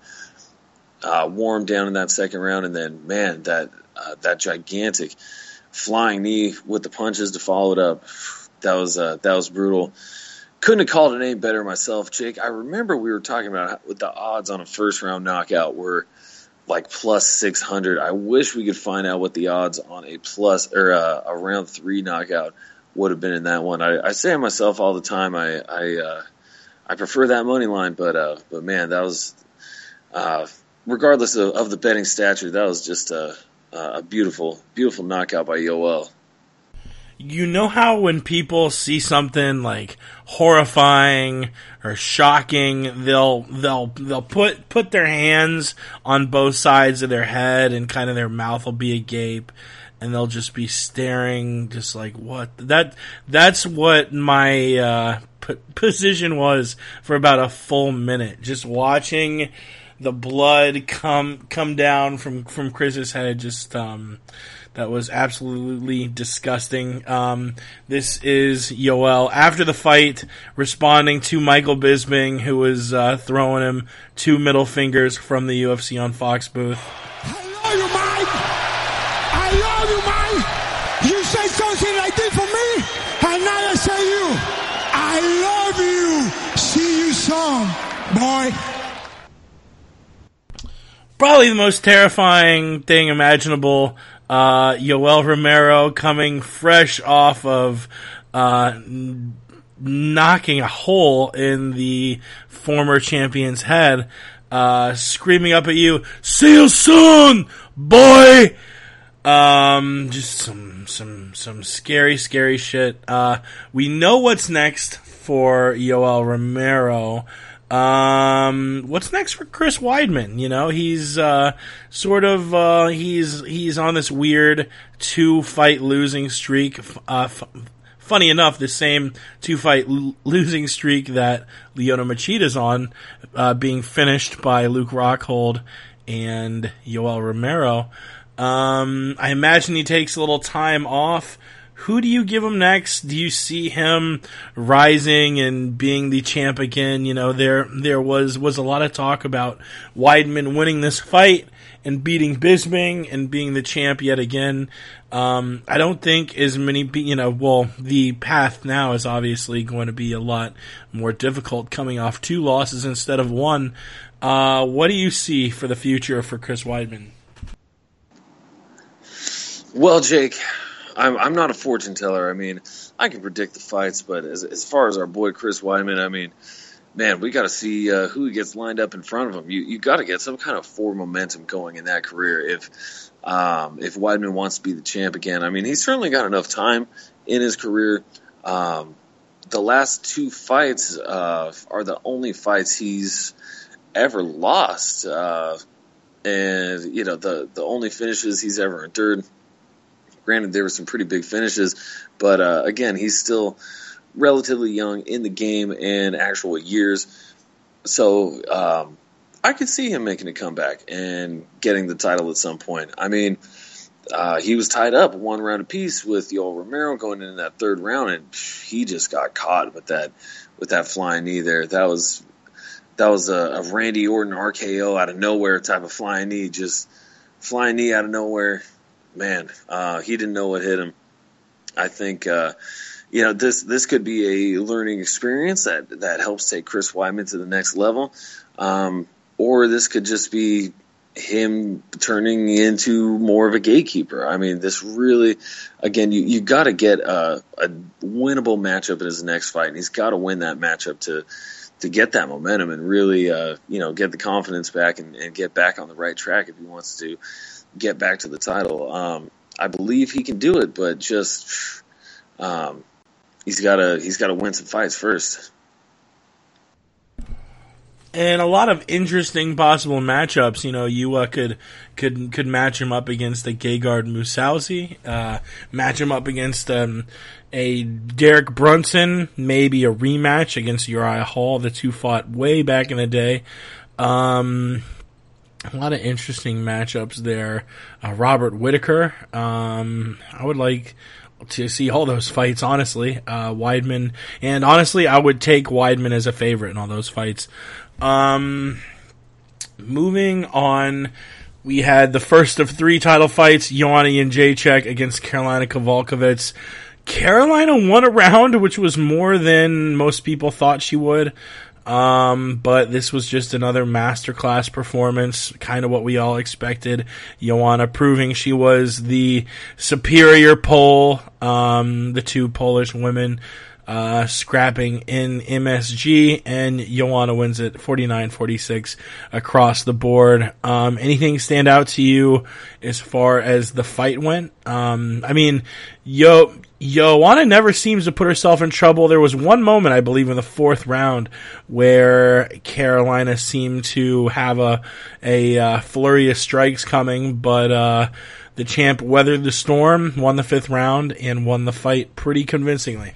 Uh, wore him down in that second round, and then man, that uh, that gigantic flying knee with the punches to follow it up, that was uh, that was brutal. Couldn't have called it any better myself, Jake. I remember we were talking about what the odds on a first round knockout were like plus six hundred. I wish we could find out what the odds on a plus or uh, a round three knockout would have been in that one. I, I say to myself all the time, I I, uh, I prefer that money line, but uh, but man, that was uh, regardless of, of the betting stature, that was just a a beautiful beautiful knockout by Yoel. You know how when people see something like horrifying or shocking, they'll they'll they'll put put their hands on both sides of their head and kind of their mouth will be agape and they'll just be staring, just like what that that's what my uh, p- position was for about a full minute, just watching the blood come come down from from Chris's head. Just um. That was absolutely disgusting. Um, this is Yoel after the fight responding to Michael Bisping, who was uh, throwing him two middle fingers from the U F C on Fox booth. I love you, Mike. I love you, Mike. You say something like this for me, and now I say you. I love you. See you soon, boy. Probably the most terrifying thing imaginable. Uh, Yoel Romero coming fresh off of uh, n- knocking a hole in the former champion's head, uh, screaming up at you, "See you soon, boy!" Um, just some some some scary, scary shit. Uh, we know what's next for Yoel Romero. Um, what's next for Chris Weidman? You know, he's, uh, sort of, uh, he's, he's on this weird two fight losing streak. Uh, f- funny enough, the same two fight l- losing streak that Lyoto Machida's on, uh, being finished by Luke Rockhold and Yoel Romero. Um, I imagine he takes a little time off. Who do you give him next? Do you see him rising and being the champ again? You know, there there was, was a lot of talk about Weidman winning this fight and beating Bisping and being the champ yet again. Um, I don't think as many, you know, well, the path now is obviously going to be a lot more difficult coming off two losses instead of one. Uh, what do you see for the future for Chris Weidman? Well, Jake, I'm I'm not a fortune teller. I mean, I can predict the fights, but as as far as our boy Chris Weidman, I mean, man, we got to see uh, who he gets lined up in front of him. You you got to get some kind of forward momentum going in that career if um, if Weidman wants to be the champ again. I mean, he's certainly got enough time in his career. Um, the last two fights uh, are the only fights he's ever lost, uh, and you know the the only finishes he's ever endured. Granted, there were some pretty big finishes, but uh, again, he's still relatively young in the game and actual years. So um, I could see him making a comeback and getting the title at some point. I mean, uh, he was tied up one round apiece with Yoel Romero going into that third round, and he just got caught with that with that flying knee there. That was that was a, a Randy Orton R K O out of nowhere type of flying knee, just flying knee out of nowhere. Man, uh, he didn't know what hit him. I think, uh, you know, this this could be a learning experience that, that helps take Chris Weidman to the next level. Um, or this could just be him turning into more of a gatekeeper. I mean, this really, again, you, you got to get a, a winnable matchup in his next fight, and he's got to win that matchup to to get that momentum and really, uh, you know, get the confidence back and, and get back on the right track if he wants to get back to the title. Um, I believe he can do it, but just um, he's got to he's got to win some fights first. And a lot of interesting possible matchups. You know, you uh, could could could match him up against a Gegard Mousasi, uh, match him up against um, a Derek Brunson, maybe a rematch against Uriah Hall. The two fought way back in the day. Um, A lot of interesting matchups there. Uh, Robert Whittaker. Um, I would like to see all those fights, honestly. Uh, Weidman. And honestly, I would take Weidman as a favorite in all those fights. Um, moving on, we had the first of three title fights. Joanna Jędrzejczyk against Karolina Kowalkiewicz. Carolina won a round, which was more than most people thought she would. Um, but this was just another masterclass performance, kind of what we all expected. Joanna proving she was the superior Pole, um, the two Polish women, uh, scrapping in M S G, and Joanna wins it forty-nine forty-six across the board. Um, anything stand out to you as far as the fight went? Um, I mean, Yo, Joanna never seems to put herself in trouble. There was one moment, I believe, in the fourth round where Carolina seemed to have a, a, uh, flurry of strikes coming, but, uh, the champ weathered the storm, won the fifth round, and won the fight pretty convincingly.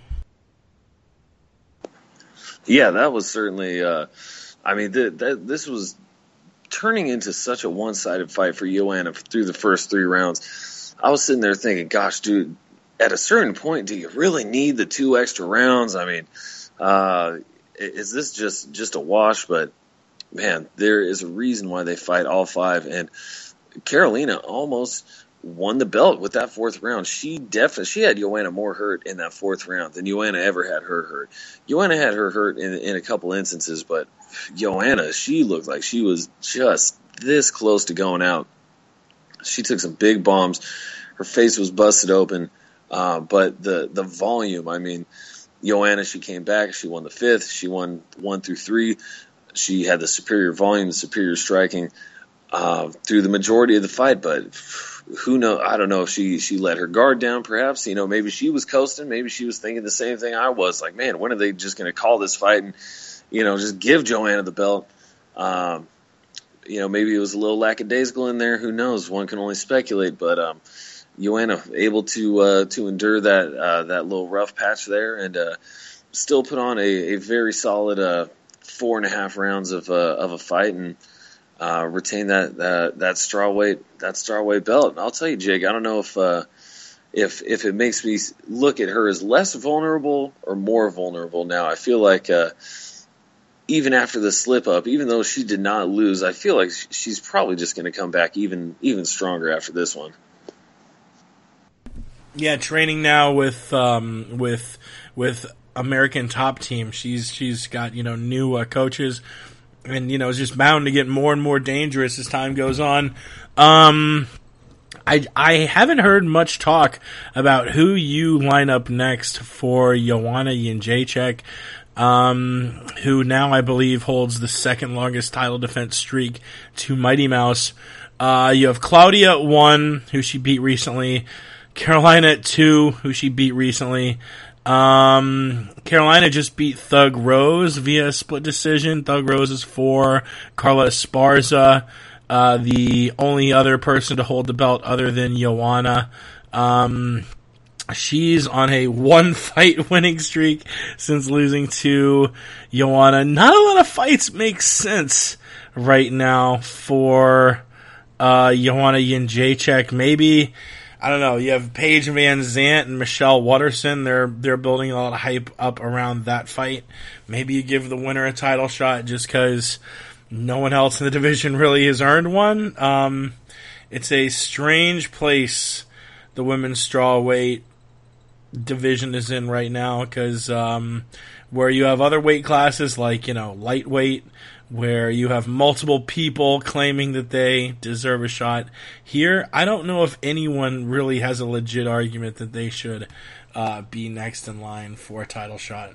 Yeah, that was certainly, uh, I mean, th- th- this was turning into such a one-sided fight for Joanna through the first three rounds. I was sitting there thinking, gosh, dude, at a certain point, do you really need the two extra rounds? I mean, uh, is this just, just a wash? But, man, there is a reason why they fight all five. And Carolina almost won the belt with that fourth round. She definitely she had Joanna more hurt in that fourth round than Joanna ever had her hurt. Joanna had her hurt in, in a couple instances, but Joanna, she looked like she was just this close to going out. She took some big bombs. Her face was busted open. Uh, but the, the volume, I mean, Joanna, she came back. She won the fifth. She won one through three. She had the superior volume, the superior striking uh, through the majority of the fight. But who knows? I don't know if she, she let her guard down, perhaps. You know, maybe she was coasting. Maybe she was thinking the same thing I was. Like, man, when are they just going to call this fight and, you know, just give Joanna the belt? Um, you know, maybe it was a little lackadaisical in there. Who knows? One can only speculate. But um, Joanna able to uh, to endure that uh, that little rough patch there and uh, still put on a, a very solid uh, four and a half rounds of uh, of a fight and uh, retain that uh, that strawweight that strawweight belt. And I'll tell you, Jake, I don't know if uh, if if it makes me look at her as less vulnerable or more vulnerable now. I feel like uh, even after the slip up, even though she did not lose, I feel like she's probably just going to come back even even stronger after this one. Yeah, training now with um, with with American Top Team. She's she's got you know new uh, coaches, and you know is just bound to get more and more dangerous as time goes on. Um, I I haven't heard much talk about who you line up next for Joanna Jędrzejczyk, um, who now I believe holds the second longest title defense streak to Mighty Mouse. Uh, you have Claudia at one, who she beat recently. Carolina at two, who she beat recently. Um, Carolina just beat Thug Rose via split decision. Thug Rose is four. Carla Esparza, uh, the only other person to hold the belt other than Joanna. Um, she's on a one-fight winning streak since losing to Joanna. Not a lot of fights make sense right now for uh, Joanna Jędrzejczyk. Maybe... I don't know. You have Paige Van Zant and Michelle Watterson. They're they're building a lot of hype up around that fight. Maybe you give the winner a title shot just because no one else in the division really has earned one. Um, it's a strange place the women's strawweight division is in right now because um, where you have other weight classes like you know lightweight, where you have multiple people claiming that they deserve a shot. Here, I don't know if anyone really has a legit argument that they should uh, be next in line for a title shot.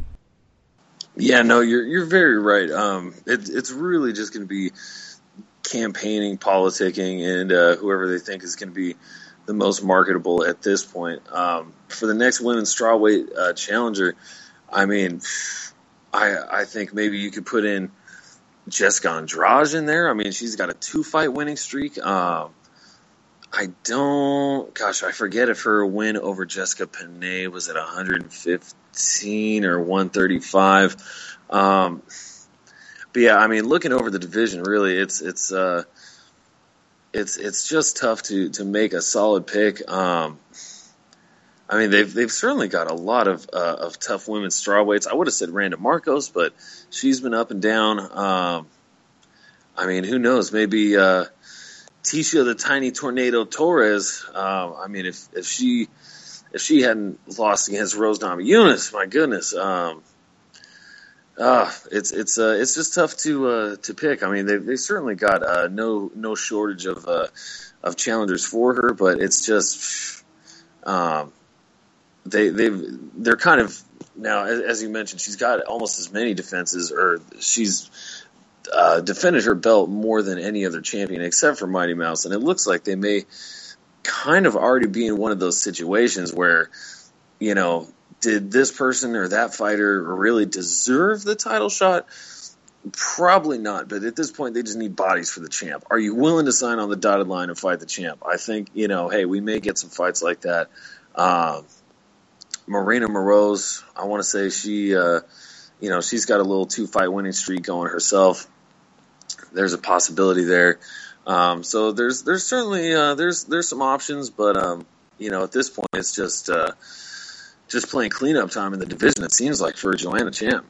Yeah, no, you're you're very right. Um, it, it's really just going to be campaigning, politicking, and uh, whoever they think is going to be the most marketable at this point. Um, for the next women's strawweight uh, challenger, I mean, I I think maybe you could put in Jessica Andrade in there. I mean, she's got a two-fight winning streak. Um, I don't, gosh, I forget if her win over Jessica Penne was at one fifteen or one thirty-five. Um, but yeah, I mean, looking over the division, really, it's it's uh, it's it's just tough to to make a solid pick. Um, I mean, they've they've certainly got a lot of uh, of tough women's strawweights. I would have said Randa Marcos, but she's been up and down. Um, I mean, who knows? Maybe uh, Tisha the Tiny Tornado Torres. Uh, I mean, if if she if she hadn't lost against Rose Namajunas, my goodness, um, uh, it's it's uh, it's just tough to uh, to pick. I mean, they they certainly got uh, no no shortage of uh, of challengers for her, but it's just. Um, They they've they're kind of now, as, as you mentioned, she's got almost as many defenses, or she's uh, defended her belt more than any other champion except for Mighty Mouse, and it looks like they may kind of already be in one of those situations where, you know, did this person or that fighter really deserve the title shot? Probably not, but at this point, they just need bodies for the champ. Are you willing to sign on the dotted line and fight the champ? I think, you know, hey, we may get some fights like that. Um, Marina Moroz, I want to say she, uh, you know, she's got a little two-fight winning streak going herself. There's a possibility there. Um, so there's there's certainly uh, there's there's some options, but um, you know, at this point, it's just uh, just playing cleanup time in the division. It seems like for Joanna Champ.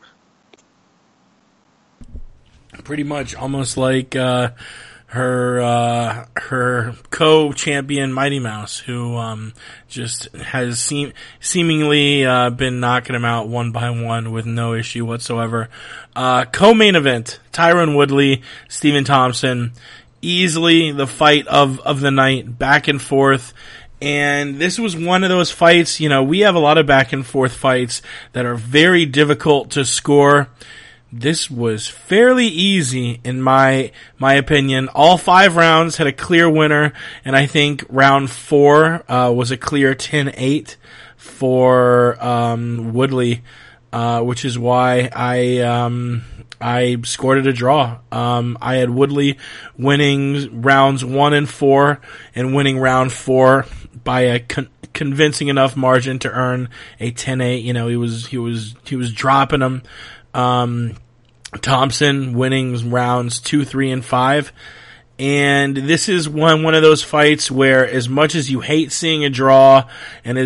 Pretty much, almost like uh, her uh, her co-champion Mighty Mouse, who um, just has seem seemingly uh, been knocking him out one by one with no issue whatsoever. Uh, co-main event: Tyron Woodley, Stephen Thompson. Easily the fight of, of the night, back and forth. And this was one of those fights, you know, we have a lot of back and forth fights that are very difficult to score. This was fairly easy in my my opinion. All five rounds had a clear winner, and I think round four uh, was a clear ten eight for um, Woodley, uh, which is why I um, I scored it a draw. Um, I had Woodley winning rounds one and four, and winning round four by a con- convincing enough margin to earn a ten eight. You know, he was he was he was dropping them. Um, Thompson winning rounds two, three, and five. And this is one, one of those fights where as much as you hate seeing a draw and as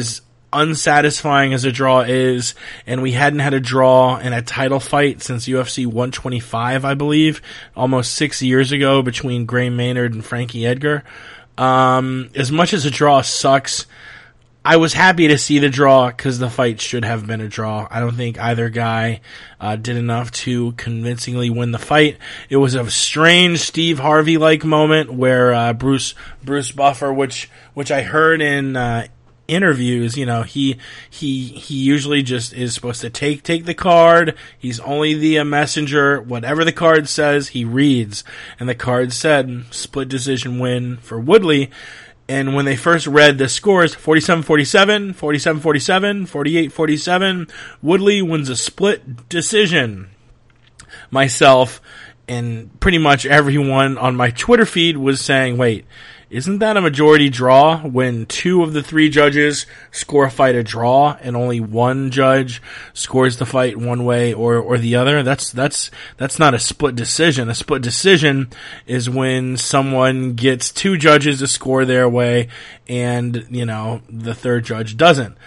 unsatisfying as a draw is, and we hadn't had a draw in a title fight since U F C one twenty-five, I believe, almost six years ago between Gray Maynard and Frankie Edgar. Um, as much as a draw sucks, I was happy to see the draw because the fight should have been a draw. I don't think either guy uh, did enough to convincingly win the fight. It was a strange Steve Harvey-like moment where uh, Bruce Bruce Buffer, which which I heard in uh, interviews, you know, he he he usually just is supposed to take take the card. He's only the uh, messenger. Whatever the card says, he reads. And the card said split decision win for Woodley. And when they first read the scores, forty-seven forty-seven, forty-seven forty-seven, forty-eight forty-seven, Woodley wins a split decision. Myself and pretty much everyone on my Twitter feed was saying, wait, isn't that a majority draw when two of the three judges score a fight a draw and only one judge scores the fight one way or, or the other? That's, that's, that's not a split decision. A split decision is when someone gets two judges to score their way and, you know, the third judge doesn't.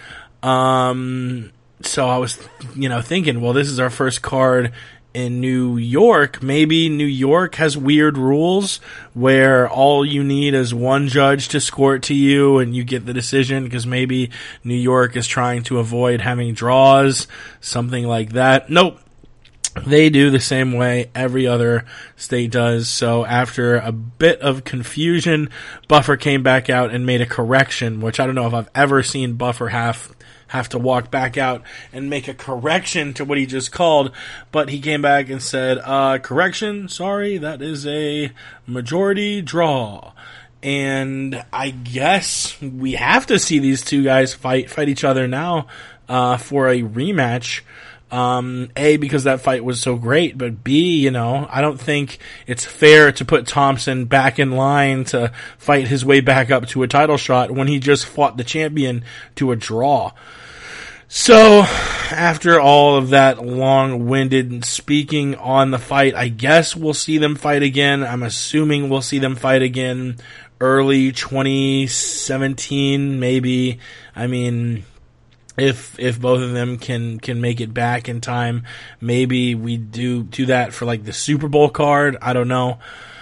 Um, so I was, you know, thinking, well, this is our first card in New York. Maybe New York has weird rules where all you need is one judge to score it to you and you get the decision, because maybe New York is trying to avoid having draws, something like that. Nope. They do the same way every other state does. So after a bit of confusion, Buffer came back out and made a correction, which I don't know if I've ever seen Buffer have have to walk back out and make a correction to what he just called, but he came back and said, uh, correction, sorry, that is a majority draw. And I guess we have to see these two guys fight, fight each other now, uh, for a rematch. Um, A, because that fight was so great, but B, you know, I don't think it's fair to put Thompson back in line to fight his way back up to a title shot when he just fought the champion to a draw. So, after all of that long-winded speaking on the fight, I guess we'll see them fight again. I'm assuming we'll see them fight again early twenty seventeen, maybe. I mean, if if both of them can can make it back in time, maybe we do do that for like the Super Bowl card. I don't know.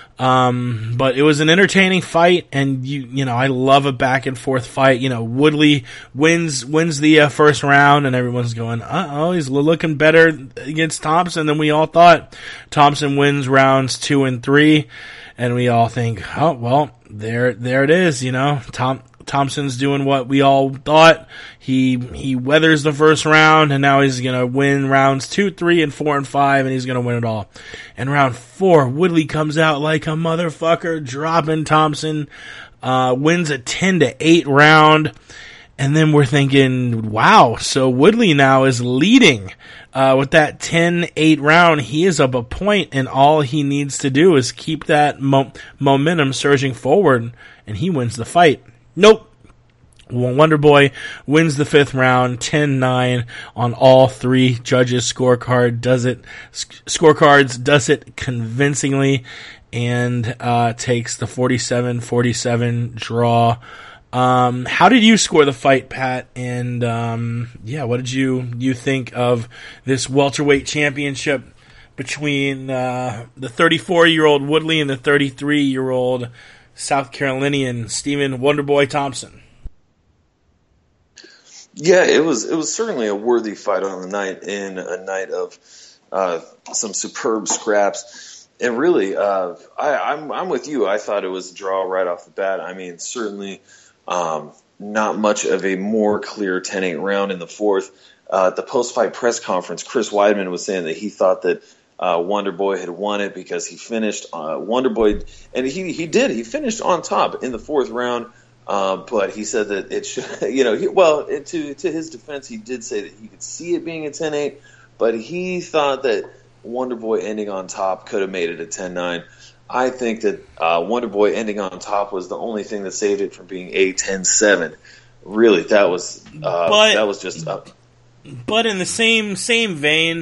Um, but it was an entertaining fight, and you, you know, I love a back and forth fight. You know, Woodley wins, wins the uh, first round, and everyone's going, uh oh, he's looking better against Thompson than we all thought. Thompson wins rounds two and three, and we all think, oh, well, there, there it is, you know, Tom, Thompson's doing what we all thought. He he weathers the first round, and now he's going to win rounds two, three, and four, and five, and he's going to win it all. And round four, Woodley comes out like a motherfucker, dropping Thompson, uh, wins a ten to eight round, and then we're thinking, wow, so Woodley now is leading. Uh, with that ten eight round, he is up a point, and all he needs to do is keep that mo- momentum surging forward, and he wins the fight. Nope. Wonder Boy wins the fifth round, ten nine on all three judges' scorecard. Does it scorecards? Does it convincingly, and uh, takes the forty-seven forty-seven draw. Um, how did you score the fight, Pat? And um, yeah, what did you you think of this welterweight championship between uh, the thirty-four-year-old Woodley and the thirty-three-year-old South Carolinian Stephen Wonderboy Thompson? Yeah, it was it was certainly a worthy fight on the night, in a night of uh, some superb scraps. And really, uh, I, I'm I'm with you. I thought it was a draw right off the bat. I mean, certainly um, not much of a more clear ten eight round in the fourth. Uh, at the post-fight press conference, Chris Weidman was saying that he thought that uh, Wonderboy had won it because he finished uh, Wonderboy, and he he did. He finished on top in the fourth round. Uh, but he said that it should, you know, he, well, it, to to his defense, he did say that he could see it being a ten eight, but he thought that Wonderboy ending on top could have made it a ten nine. I think that uh, Wonderboy ending on top was the only thing that saved it from being a ten seven. Really, that was uh, but, that was just up. But in the same same vein,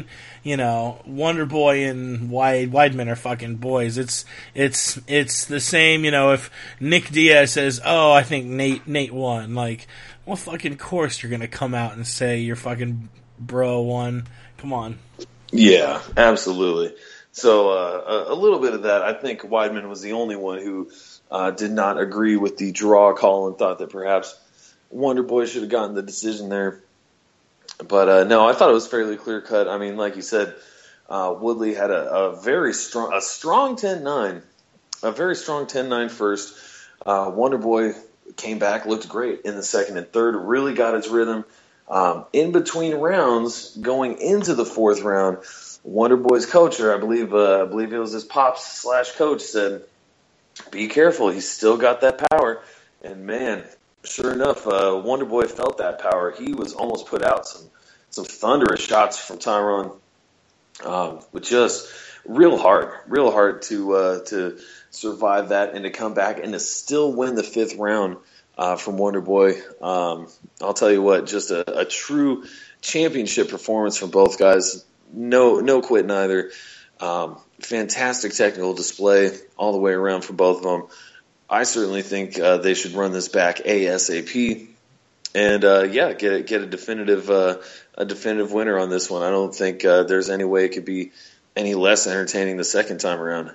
you know, Wonder Boy and Wide Weidman are fucking boys. It's it's it's the same, you know, if Nick Diaz says, "Oh, I think Nate Nate won." Like, well, fucking course you're gonna come out and say your fucking bro won. Come on. Yeah, absolutely. So uh, a, a little bit of that. I think Weidman was the only one who uh, did not agree with the draw call and thought that perhaps Wonder Boy should have gotten the decision there. But uh, no, I thought it was fairly clear cut. I mean, like you said, uh, Woodley had a, a very strong, a strong ten nine, a very strong ten nine first. Uh, Wonder Boy came back, looked great in the second and third, really got his rhythm. Um, in between rounds, going into the fourth round, Wonder Boy's coach, or I believe, uh, I believe it was his pops slash coach, said, "Be careful, he's still got that power." And man, sure enough, uh, Wonder Boy felt that power. He was almost put out some some thunderous shots from Tyron, um, but just real hard, real hard to uh, to survive that and to come back and to still win the fifth round uh, from Wonder Boy. Um, I'll tell you what, just a, a true championship performance from both guys. No, no quitting either. Um, fantastic technical display all the way around for both of them. I certainly think uh, they should run this back ASAP, and uh, yeah, get a, get a definitive uh, a definitive winner on this one. I don't think uh, there's any way it could be any less entertaining the second time around.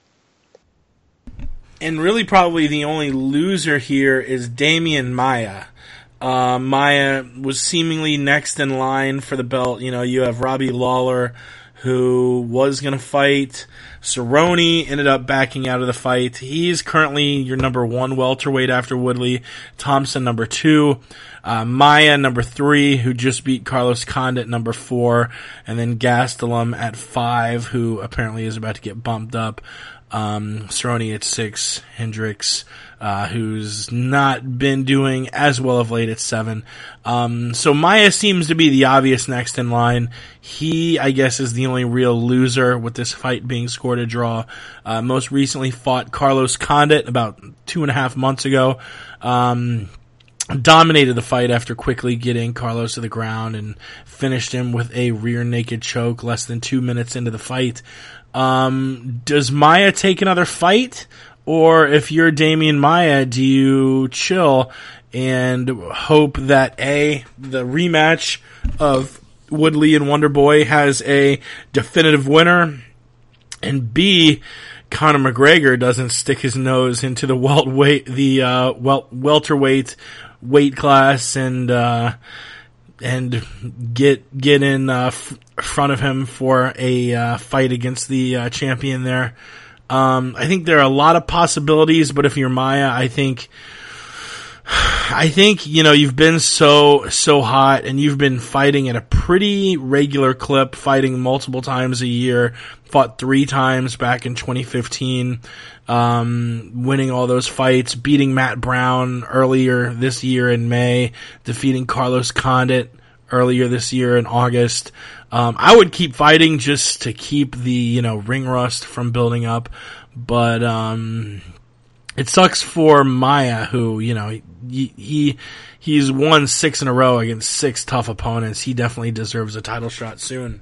And really, probably the only loser here is Damian Maia. Uh, Maia was seemingly next in line for the belt. You know, you have Robbie Lawler, who was going to fight. Cerrone ended up backing out of the fight. He's currently your number one welterweight after Woodley. Thompson, number two. Uh, Maia, number three, who just beat Carlos Condit, number four. And then Gastelum at five, who apparently is about to get bumped up. Um, Cerrone at six, Hendricks, uh, who's not been doing as well of late at seven. Um, so Maia seems to be the obvious next in line. He, I guess, is the only real loser with this fight being scored a draw. Uh, most recently fought Carlos Condit about two and a half months ago. Um, dominated the fight after quickly getting Carlos to the ground and finished him with a rear naked choke less than two minutes into the fight. Um, does Maia take another fight? Or if you're Damian Maia, do you chill and hope that A, the rematch of Woodley and Wonder Boy has a definitive winner, and B, Conor McGregor doesn't stick his nose into the welterweight, the uh, wel- welterweight weight class and uh, and get get in uh, f- front of him for a uh, fight against the uh, champion there. Um, I think there are a lot of possibilities, but if you're Maia, I think, I think, you know, you've been so, so hot and you've been fighting at a pretty regular clip, fighting multiple times a year, fought three times back in twenty fifteen, um, winning all those fights, beating Matt Brown earlier this year in May, defeating Carlos Condit earlier this year in August. Um, I would keep fighting just to keep the, you know, ring rust from building up. But, um, it sucks for Maia, who, you know, he, he, he's won six in a row against six tough opponents. He definitely deserves a title shot soon.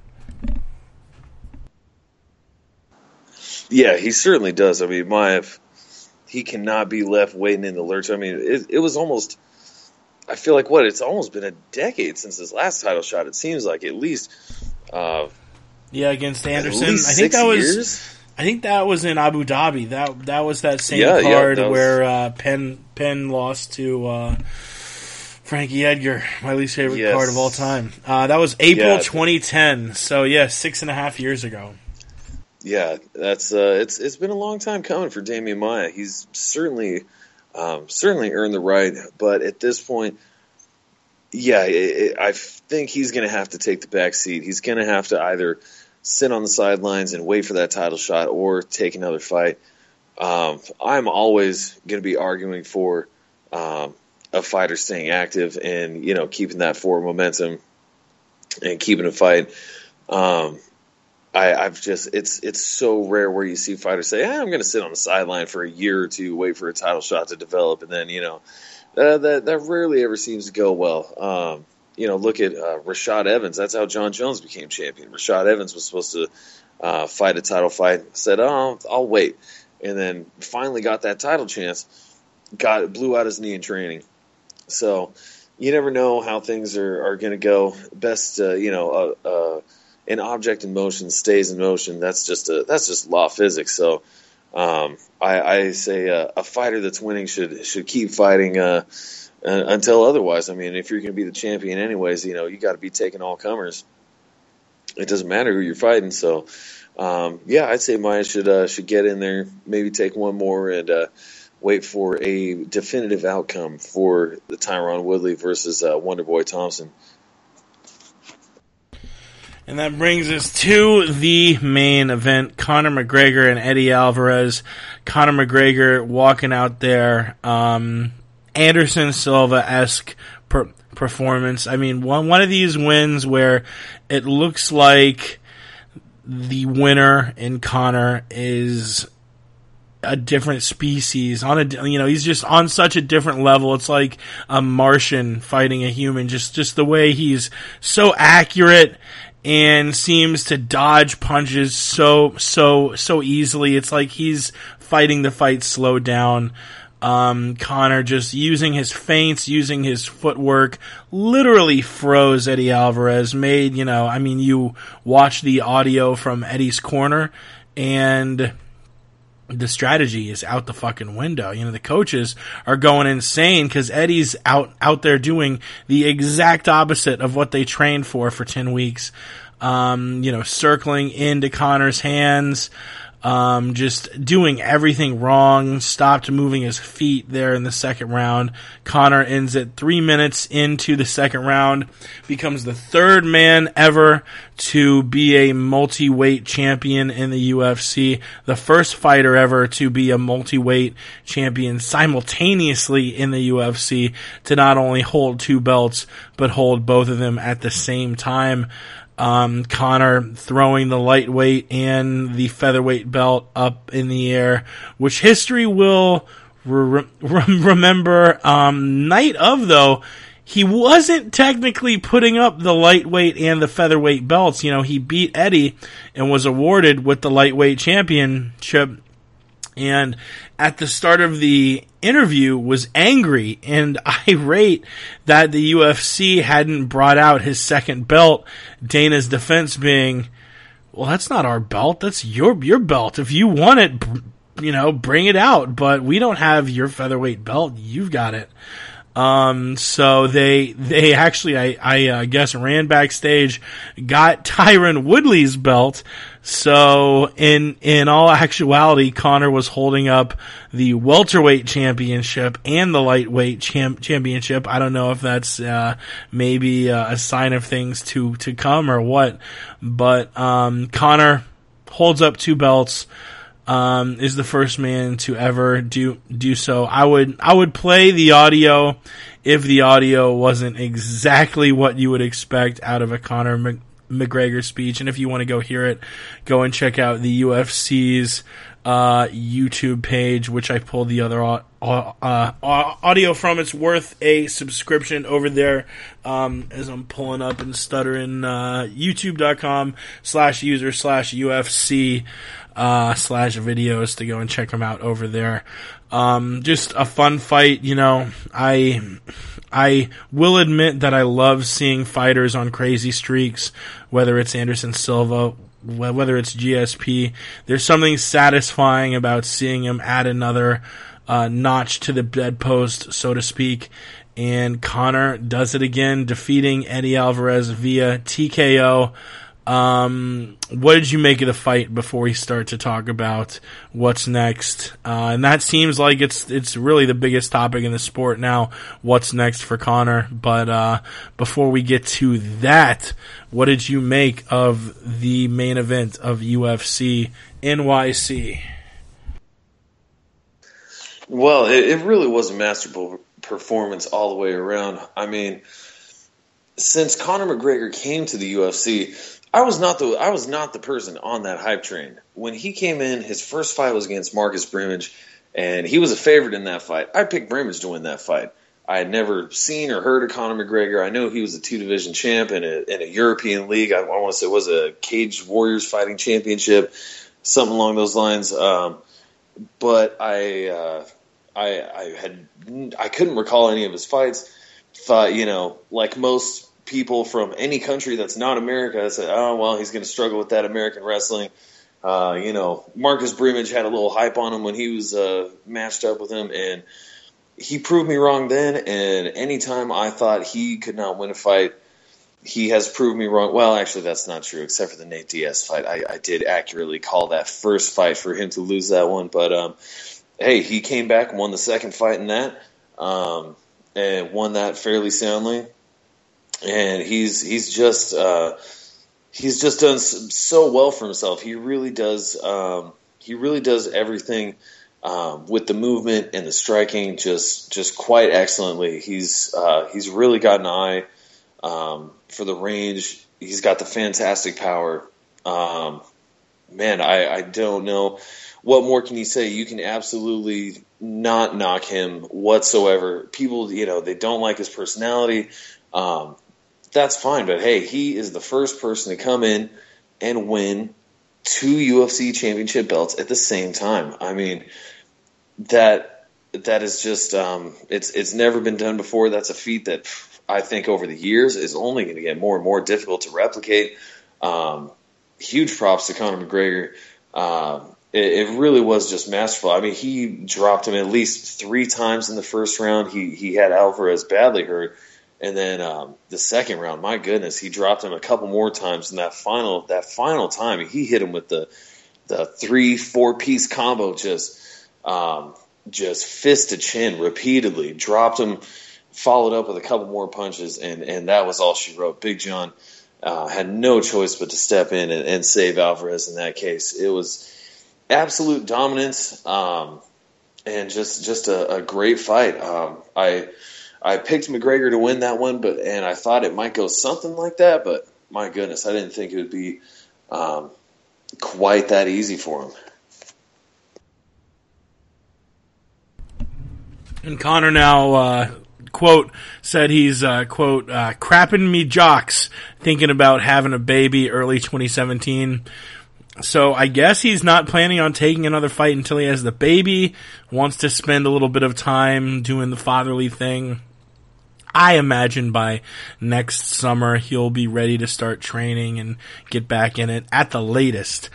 Yeah, he certainly does. I mean, Maia, he cannot be left waiting in the lurch. I mean, it, it was almost, I feel like, what, it's almost been a decade since his last title shot. It seems like at least. Uh, yeah, against Anderson. At least I think six that was. years? I think that was in Abu Dhabi. That that was that same yeah, card yeah, was... where uh, Penn Penn lost to uh, Frankie Edgar, my least favorite yes. card of all time. Uh, that was April yeah. twenty ten. So yeah, six and a half years ago. Yeah, that's uh, it's it's been a long time coming for Damian Maia. He's certainly um, certainly earned the right, but at this point. Yeah, it, it, I think he's going to have to take the back seat. He's going to have to either sit on the sidelines and wait for that title shot or take another fight. Um, I'm always going to be arguing for um, a fighter staying active and, you know, keeping that forward momentum and keeping a fight. Um, I, I've just it's it's so rare where you see fighters say, eh, I'm going to sit on the sideline for a year or two, wait for a title shot to develop, and then, you know, Uh, that that rarely ever seems to go well. Um, you know, look at uh, Rashad Evans. That's how John Jones became champion. Rashad Evans was supposed to uh, fight a title fight. Said, "Oh, I'll wait," and then finally got that title chance. Got blew out his knee in training. So you never know how things are, are going to go. Best, uh, you know, uh, uh, an object in motion stays in motion. That's just a that's just law of physics. So um, I, I say uh, a fighter that's winning should should keep fighting uh, uh, until otherwise. I mean, if you're going to be the champion anyways, you know, you got to be taking all comers. It doesn't matter who you're fighting. So um, yeah, I'd say Maia should uh, should get in there, maybe take one more and. Uh, Wait for a definitive outcome for the Tyron Woodley versus uh, Wonderboy Thompson. And that brings us to the main event, Conor McGregor and Eddie Alvarez. Conor McGregor walking out there, um, Anderson Silva-esque per- performance. I mean, one, one of these wins where it looks like the winner in Conor is a different species on a, you know, he's just on such a different level. It's like a Martian fighting a human. Just, just the way he's so accurate and seems to dodge punches so, so, so easily. It's like he's fighting the fight slowed down. Um, Conor just using his feints, using his footwork, literally froze Eddie Alvarez. Made, you know, I mean, you watch the audio from Eddie's corner and the strategy is out the fucking window. You know, the coaches are going insane because Eddie's out, out there doing the exact opposite of what they trained for for ten weeks. Um, you know, circling into Conor's hands, um, just doing everything wrong, stopped moving his feet there in the second round. Conor ends it three minutes into the second round, becomes the third man ever to be a multi-weight champion in the U F C, the first fighter ever to be a multi-weight champion simultaneously in the U F C, to not only hold two belts, but hold both of them at the same time. Um, Conor throwing the lightweight and the featherweight belt up in the air, which history will re- re- remember. Um, night of, though, he wasn't technically putting up the lightweight and the featherweight belts. You know, he beat Eddie and was awarded with the lightweight championship. And at the start of the interview was angry and irate that the U F C hadn't brought out his second belt. Dana's defense being, well, that's not our belt. That's your, your belt. If you want it, you know, bring it out. But we don't have your featherweight belt. You've got it. Um, so they, they actually, I, I uh, guess ran backstage, got Tyron Woodley's belt. So in, in all actuality, Conor was holding up the welterweight championship and the lightweight champ, championship. I don't know if that's, uh, maybe uh, a sign of things to, to come or what, but, um, Conor holds up two belts. Um, is the first man to ever do do so. I would I would play the audio if the audio wasn't exactly what you would expect out of a Conor Mc, McGregor speech. And if you want to go hear it, go and check out the U F C's uh, YouTube page, which I pulled the other uh, uh, audio from. It's worth a subscription over there. Um, as I'm pulling up and stuttering, uh, youtube.com slash user slash UFC. Uh, slash videos to go and check them out over there. Um, just a fun fight, you know. I, I will admit that I love seeing fighters on crazy streaks, whether it's Anderson Silva, whether it's G S P. There's something satisfying about seeing him add another, uh, notch to the bedpost, so to speak. And Conor does it again, defeating Eddie Alvarez via T K O. Um, what did you make of the fight before we start to talk about what's next? Uh, and that seems like it's, it's really the biggest topic in the sport now, what's next for Conor. But, uh, before we get to that, what did you make of the main event of U F C N Y C? Well, it, it really was a masterful performance all the way around. I mean, since Conor McGregor came to the U F C, I was not the I was not the person on that hype train. When he came in, his first fight was against Marcus Brimage, and he was a favorite in that fight. I picked Brimage to win that fight. I had never seen or heard of Conor McGregor. I know he was a two-division champ in a, in a European league. I, I want to say it was a Cage Warriors Fighting Championship, something along those lines. Um, but I, uh, I, I had, I couldn't recall any of his fights. Thought, you know, like most people from any country that's not America, I said, oh, well, he's going to struggle with that American wrestling. Uh, you know, Marcus Brimage had a little hype on him when he was uh, matched up with him, and he proved me wrong then. And anytime I thought he could not win a fight, he has proved me wrong. Well, actually, that's not true, except for the Nate Diaz fight. I, I did accurately call that first fight for him to lose that one. But, um, hey, he came back and won the second fight in that, um, and won that fairly soundly. And he's he's just uh, he's just done so well for himself. He really does. Um, he really does everything um, with the movement and the striking just just quite excellently. He's uh, he's really got an eye um, for the range. He's got the fantastic power. Um, man, I, I don't know what more can you say. You can absolutely not knock him whatsoever. People, you know, they don't like his personality. Um, That's fine, but hey, he is the first person to come in and win two U F C championship belts at the same time. I mean, that that is just um, it's it's never been done before. That's a feat that I think over the years is only going to get more and more difficult to replicate. Um, huge props to Conor McGregor. Um, it, it really was just masterful. I mean, he dropped him at least three times in the first round. He he had Alvarez badly hurt. And then um, the second round, my goodness, he dropped him a couple more times. And that final, that final time, he hit him with the the three, four piece combo, just um, just fist to chin repeatedly. Dropped him, followed up with a couple more punches, and and that was all she wrote. Big John uh, had no choice but to step in and, and save Alvarez in that case. It was absolute dominance, um, and just just a, a great fight. Um, I. I picked McGregor to win that one, but and I thought it might go something like that, but my goodness, I didn't think it would be um, quite that easy for him. And Conor now, uh, quote, said he's, uh, quote, uh, crapping me jocks, thinking about having a baby early twenty seventeen. So I guess he's not planning on taking another fight until he has the baby, wants to spend a little bit of time doing the fatherly thing. I imagine by next summer he'll be ready to start training and get back in it at the latest.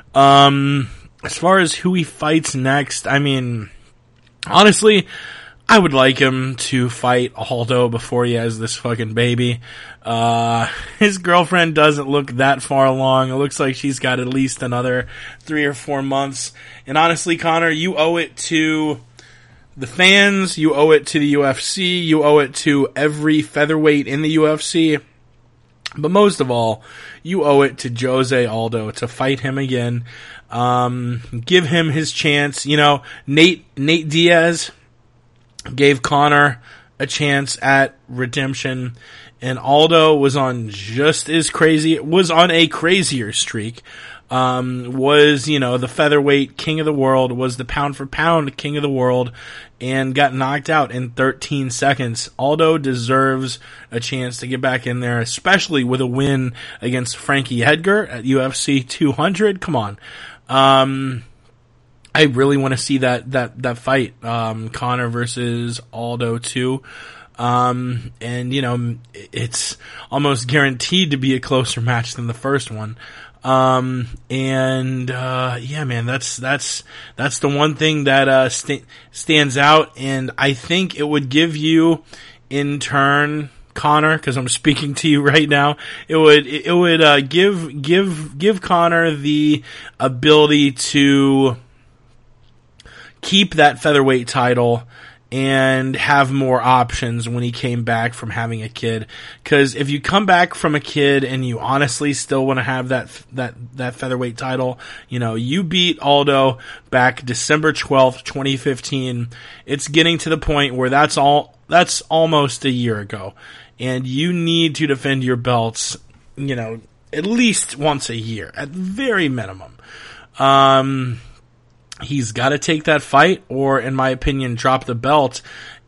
Um, as far as who he fights next, I mean, honestly, I would like him to fight Aldo before he has this fucking baby. Uh, his girlfriend doesn't look that far along. It looks like she's got at least another three or four months. And honestly, Conor, you owe it to the fans, you owe it to the U F C, you owe it to every featherweight in the U F C, but most of all, you owe it to Jose Aldo to fight him again. Um, give him his chance. You know, Nate, Nate Diaz gave Conor a chance at redemption, and Aldo was on just as crazy, was on a crazier streak. Um, was, you know, the featherweight king of the world, was the pound for pound king of the world, and got knocked out in thirteen seconds. Aldo deserves a chance to get back in there, especially with a win against Frankie Edgar at U F C two hundred. Come on. Um, I really want to see that, that, that fight, um, Conor versus Aldo two. Um, and, you know, it's almost guaranteed to be a closer match than the first one. Um, and, uh, yeah, man, that's, that's, that's the one thing that, uh, st- stands out. And I think it would give you, in turn, Conor, cause I'm speaking to you right now, it would, it would, uh, give, give, give Conor the ability to keep that featherweight title and have more options when he came back from having a kid. Cause if you come back from a kid and you honestly still want to have that, that, that featherweight title, you know, you beat Aldo back December twelfth, twenty fifteen. It's getting to the point where that's all, that's almost a year ago. And you need to defend your belts, you know, at least once a year, at very minimum. Um, He's got to take that fight, or, in my opinion, drop the belt.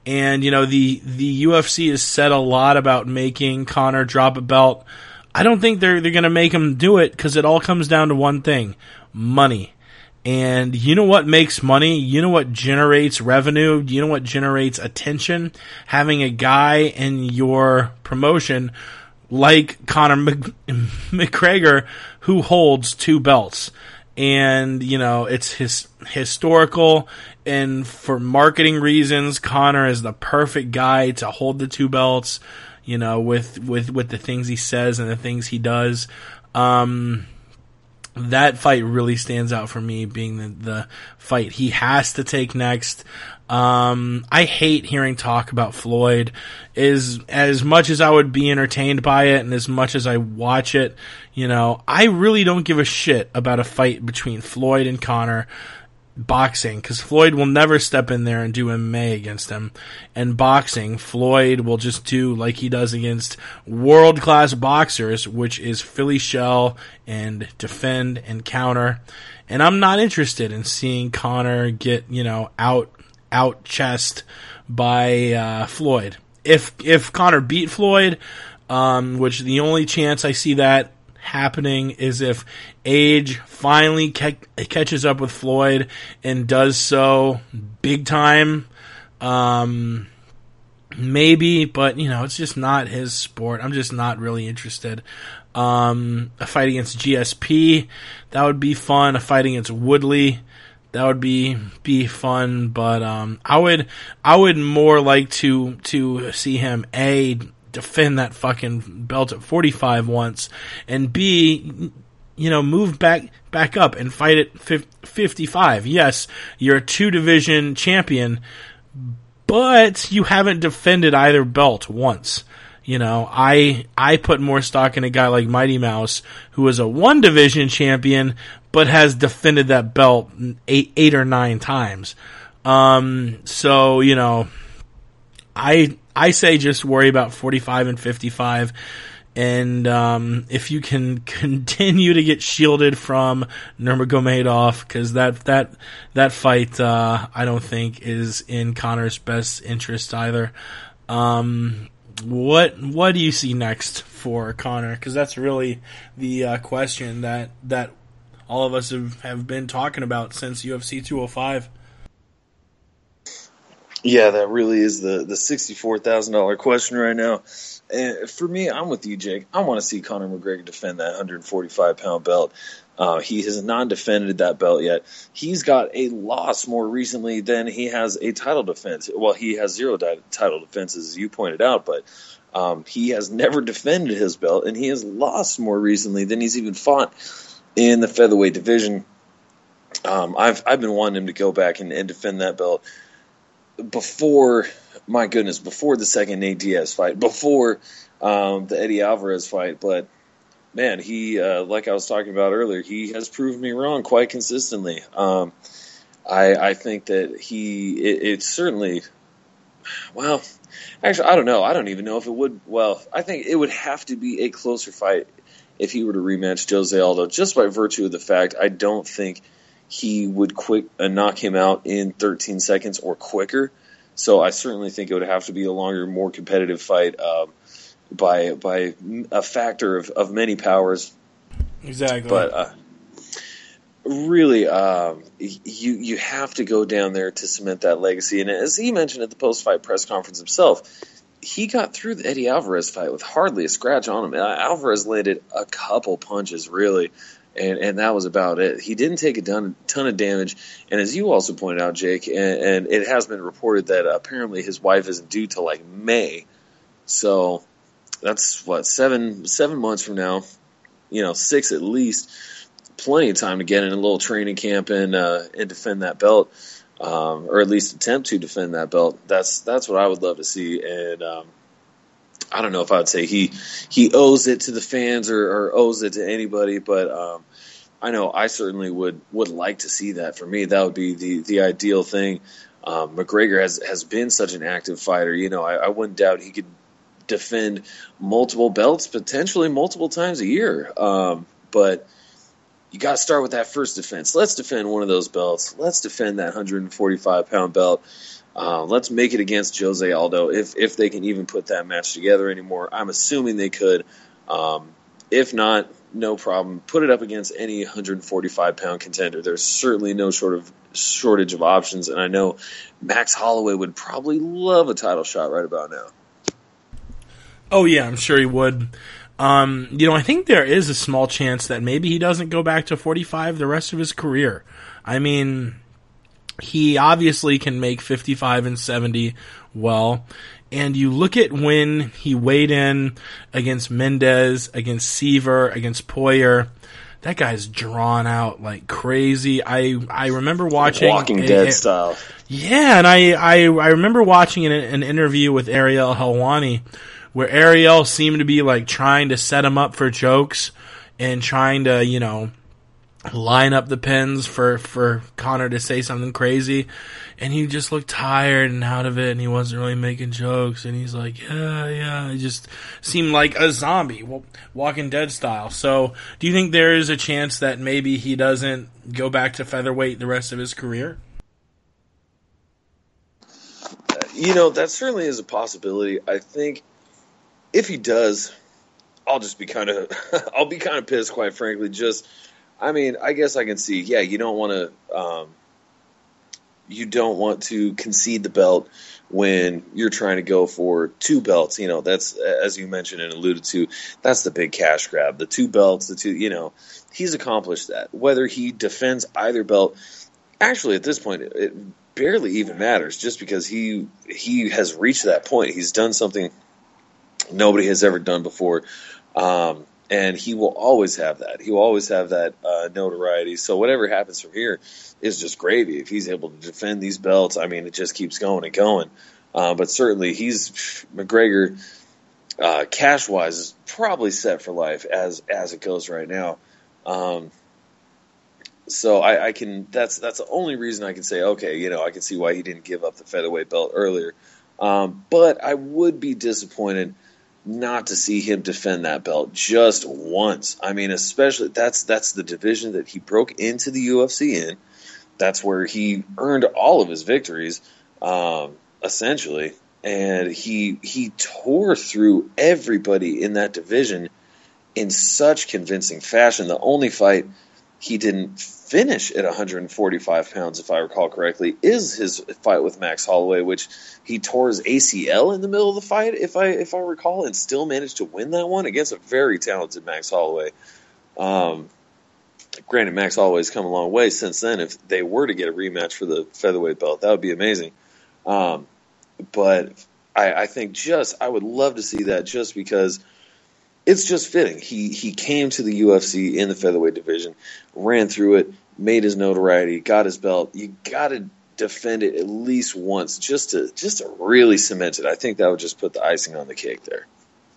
And, you know, the, the U F C has said a lot about making Conor drop a belt. I don't think they're, they're going to make him do it because it all comes down to one thing, money. And you know what makes money? You know what generates revenue? You know what generates attention? Having a guy in your promotion like Conor Mc- McGregor who holds two belts. And, you know, it's his historical, and for marketing reasons, Conor is the perfect guy to hold the two belts, you know, with, with, with the things he says and the things he does. Um, that fight really stands out for me, being the, the fight he has to take next. Um, I hate hearing talk about Floyd. Is as much as I would be entertained by it and as much as I watch it, you know, I really don't give a shit about a fight between Floyd and Conor boxing, because Floyd will never step in there and do M M A against him. And boxing, Floyd will just do like he does against world-class boxers, which is Philly shell and defend and counter. And I'm not interested in seeing Conor get, you know, out out chest by uh, Floyd. If if Conor beat Floyd, um, which the only chance I see that happening is if age finally ca- catches up with Floyd and does so big time. Um, maybe, but you know, it's just not his sport. I'm just not really interested. Um, a fight against G S P, that would be fun. A fight against Woodley, that would be be fun. But um, I would I would more like to to see him a defend that fucking belt at forty-five once, and B, you know, move back back up and fight at fifty-five. Yes, you're a two division champion, but you haven't defended either belt once. You know, I I put more stock in a guy like Mighty Mouse, who is a one division champion but has defended that belt eight eight or nine times. Um, so you know, I. I say just worry about forty-five and fifty-five, and um, if you can continue to get shielded from Nurmagomedov, because that that that fight uh, I don't think is in Conor's best interest either. Um, what what do you see next for Conor? Because that's really the uh, question that that all of us have, have been talking about since U F C two oh five. Yeah, that really is the, the sixty-four thousand dollars question right now. And for me, I'm with you, Jake. I want to see Conor McGregor defend that one forty-five pound belt. Uh, he has not defended that belt yet. He's got a loss more recently than he has a title defense. Well, he has zero di- title defenses, as you pointed out, but um, he has never defended his belt, and he has lost more recently than he's even fought in the featherweight division. Um, I've I've been wanting him to go back and, and defend that belt before, my goodness, before the second Nate Diaz fight, before um, the Eddie Alvarez fight. But, man, he, uh, like I was talking about earlier, he has proved me wrong quite consistently. Um, I, I think that he, it, it's certainly, well, actually, I don't know. I don't even know if it would, well, I think it would have to be a closer fight if he were to rematch Jose Aldo, just by virtue of the fact I don't think he would quick uh, knock him out in thirteen seconds or quicker. So I certainly think it would have to be a longer, more competitive fight um, by by a factor of, of many powers. Exactly. But uh, really, um, you you have to go down there to cement that legacy. And as he mentioned at the post-fight press conference himself, he got through the Eddie Alvarez fight with hardly a scratch on him. Alvarez landed a couple punches, really. And, and that was about it. He didn't take a ton, ton of damage. And as you also pointed out, Jake, and, and it has been reported that apparently his wife isn't due till like May. So that's, what, seven seven months from now, you know, six at least. Plenty of time to get in a little training camp and uh, and defend that belt, um, or at least attempt to defend that belt. That's that's what I would love to see. And um, I don't know if I would say he he owes it to the fans or, or owes it to anybody, but um, I know I certainly would, would like to see that. For me, that would be the, the ideal thing. Um, McGregor has, has been such an active fighter. You know, I, I wouldn't doubt he could defend multiple belts, potentially multiple times a year. Um, but you got to start with that first defense. Let's defend one of those belts. Let's defend that one forty-five pound belt. Uh, let's make it against Jose Aldo, if if they can even put that match together anymore. I'm assuming they could. Um, if not, no problem. Put it up against any one forty-five pound contender. There's certainly no sort of shortage of options, and I know Max Holloway would probably love a title shot right about now. Oh, yeah, I'm sure he would. Um, you know, I think there is a small chance that maybe he doesn't go back to forty-five the rest of his career. I mean, he obviously can make fifty-five and seventy well. And you look at when he weighed in against Mendez, against Seaver, against Poirier, that guy's drawn out like crazy. I I remember watching Walking a, Dead a, style. Yeah, and I, I, I remember watching an, an interview with Ariel Helwani where Ariel seemed to be like trying to set him up for jokes and trying to, you know, line up the pins for, for Conor to say something crazy. And he just looked tired and out of it, and he wasn't really making jokes. And he's like, yeah, yeah. He just seemed like a zombie, Walking Dead style. So do you think there is a chance that maybe he doesn't go back to featherweight the rest of his career? You know, that certainly is a possibility. I think if he does, I'll just be kind of, I'll be kind of pissed, quite frankly. Just, I mean, I guess I can see, yeah, you don't want to, um, you don't want to concede the belt when you're trying to go for two belts. You know, that's, as you mentioned and alluded to, that's the big cash grab. The two belts, the two, you know, he's accomplished that. Whether he defends either belt, actually at this point, it barely even matters, just because he he has reached that point. He's done something nobody has ever done before. Um, and he will always have that. He will always have that uh, notoriety. So whatever happens from here is just gravy. If he's able to defend these belts, I mean, it just keeps going and going. Uh, but certainly he's, McGregor, uh, cash-wise, is probably set for life as as it goes right now. Um, so I, I can, that's that's the only reason I can say, okay, you know, I can see why he didn't give up the featherweight belt earlier. Um, but I would be disappointed not to see him defend that belt just once. I mean, especially that's that's the division that he broke into the U F C in. That's where he earned all of his victories, um, essentially. And he he tore through everybody in that division in such convincing fashion. The only fight he didn't finish at one forty-five pounds, if I recall correctly, is his fight with Max Holloway, which he tore his A C L in the middle of the fight, if I if I recall, and still managed to win that one against a very talented Max Holloway. Um, granted, Max Holloway's come a long way since then. If they were to get a rematch for the featherweight belt, that would be amazing. Um, but I, I think just I would love to see that, just because it's just fitting. He he came to the U F C in the featherweight division, ran through it, made his notoriety, got his belt. You got to defend it at least once, just to just to really cement it. I think that would just put the icing on the cake there.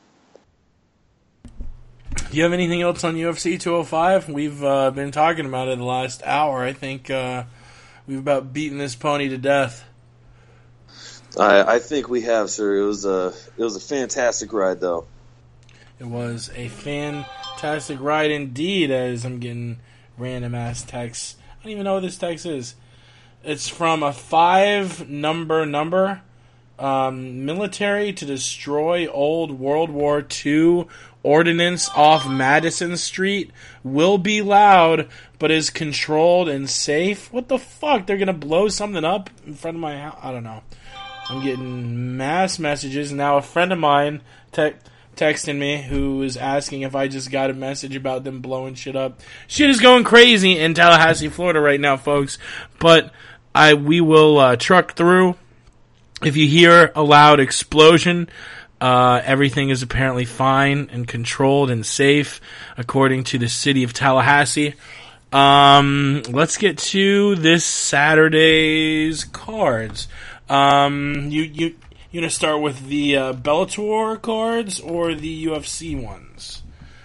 Do you have anything else on U F C two oh five? We've uh, been talking about it the last hour. I think uh, we've about beaten this pony to death. I, I think we have, sir. It was a it was a fantastic ride, though. It was a fantastic ride indeed, as I'm getting random ass texts. I don't even know what this text is. It's from a five number number. Um, military to destroy old World War Two ordnance off Madison Street will be loud, but is controlled and safe. What the fuck? They're gonna blow something up in front of my house? I don't know. I'm getting mass messages. Now a friend of mine te- texting me who is asking if I just got a message about them blowing shit up. Shit is going crazy in Tallahassee, Florida right now, folks. But I we will uh, truck through. If you hear a loud explosion, uh, everything is apparently fine and controlled and safe, according to the city of Tallahassee. Um, let's get to this Saturday's cards. Um, you you you gonna start with the uh, Bellator cards or the U F C ones?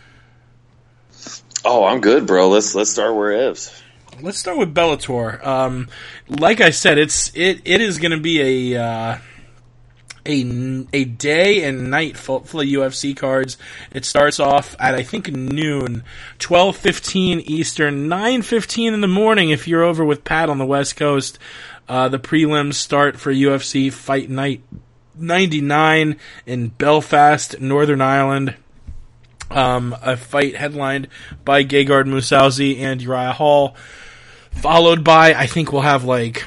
Oh, I'm good, bro. Let's let's start where it is. Let's start with Bellator. Um, like I said, it's it it is going to be a uh, a, a day and night full, full of U F C cards. It starts off at, I think, noon, twelve fifteen Eastern, nine fifteen in the morning if you're over with Pat on the West Coast. Uh, the prelims start for U F C Fight Night ninety-nine in Belfast, Northern Ireland. Um, a fight headlined by Gegard Mousasi and Uriah Hall, followed by, I think we'll have like,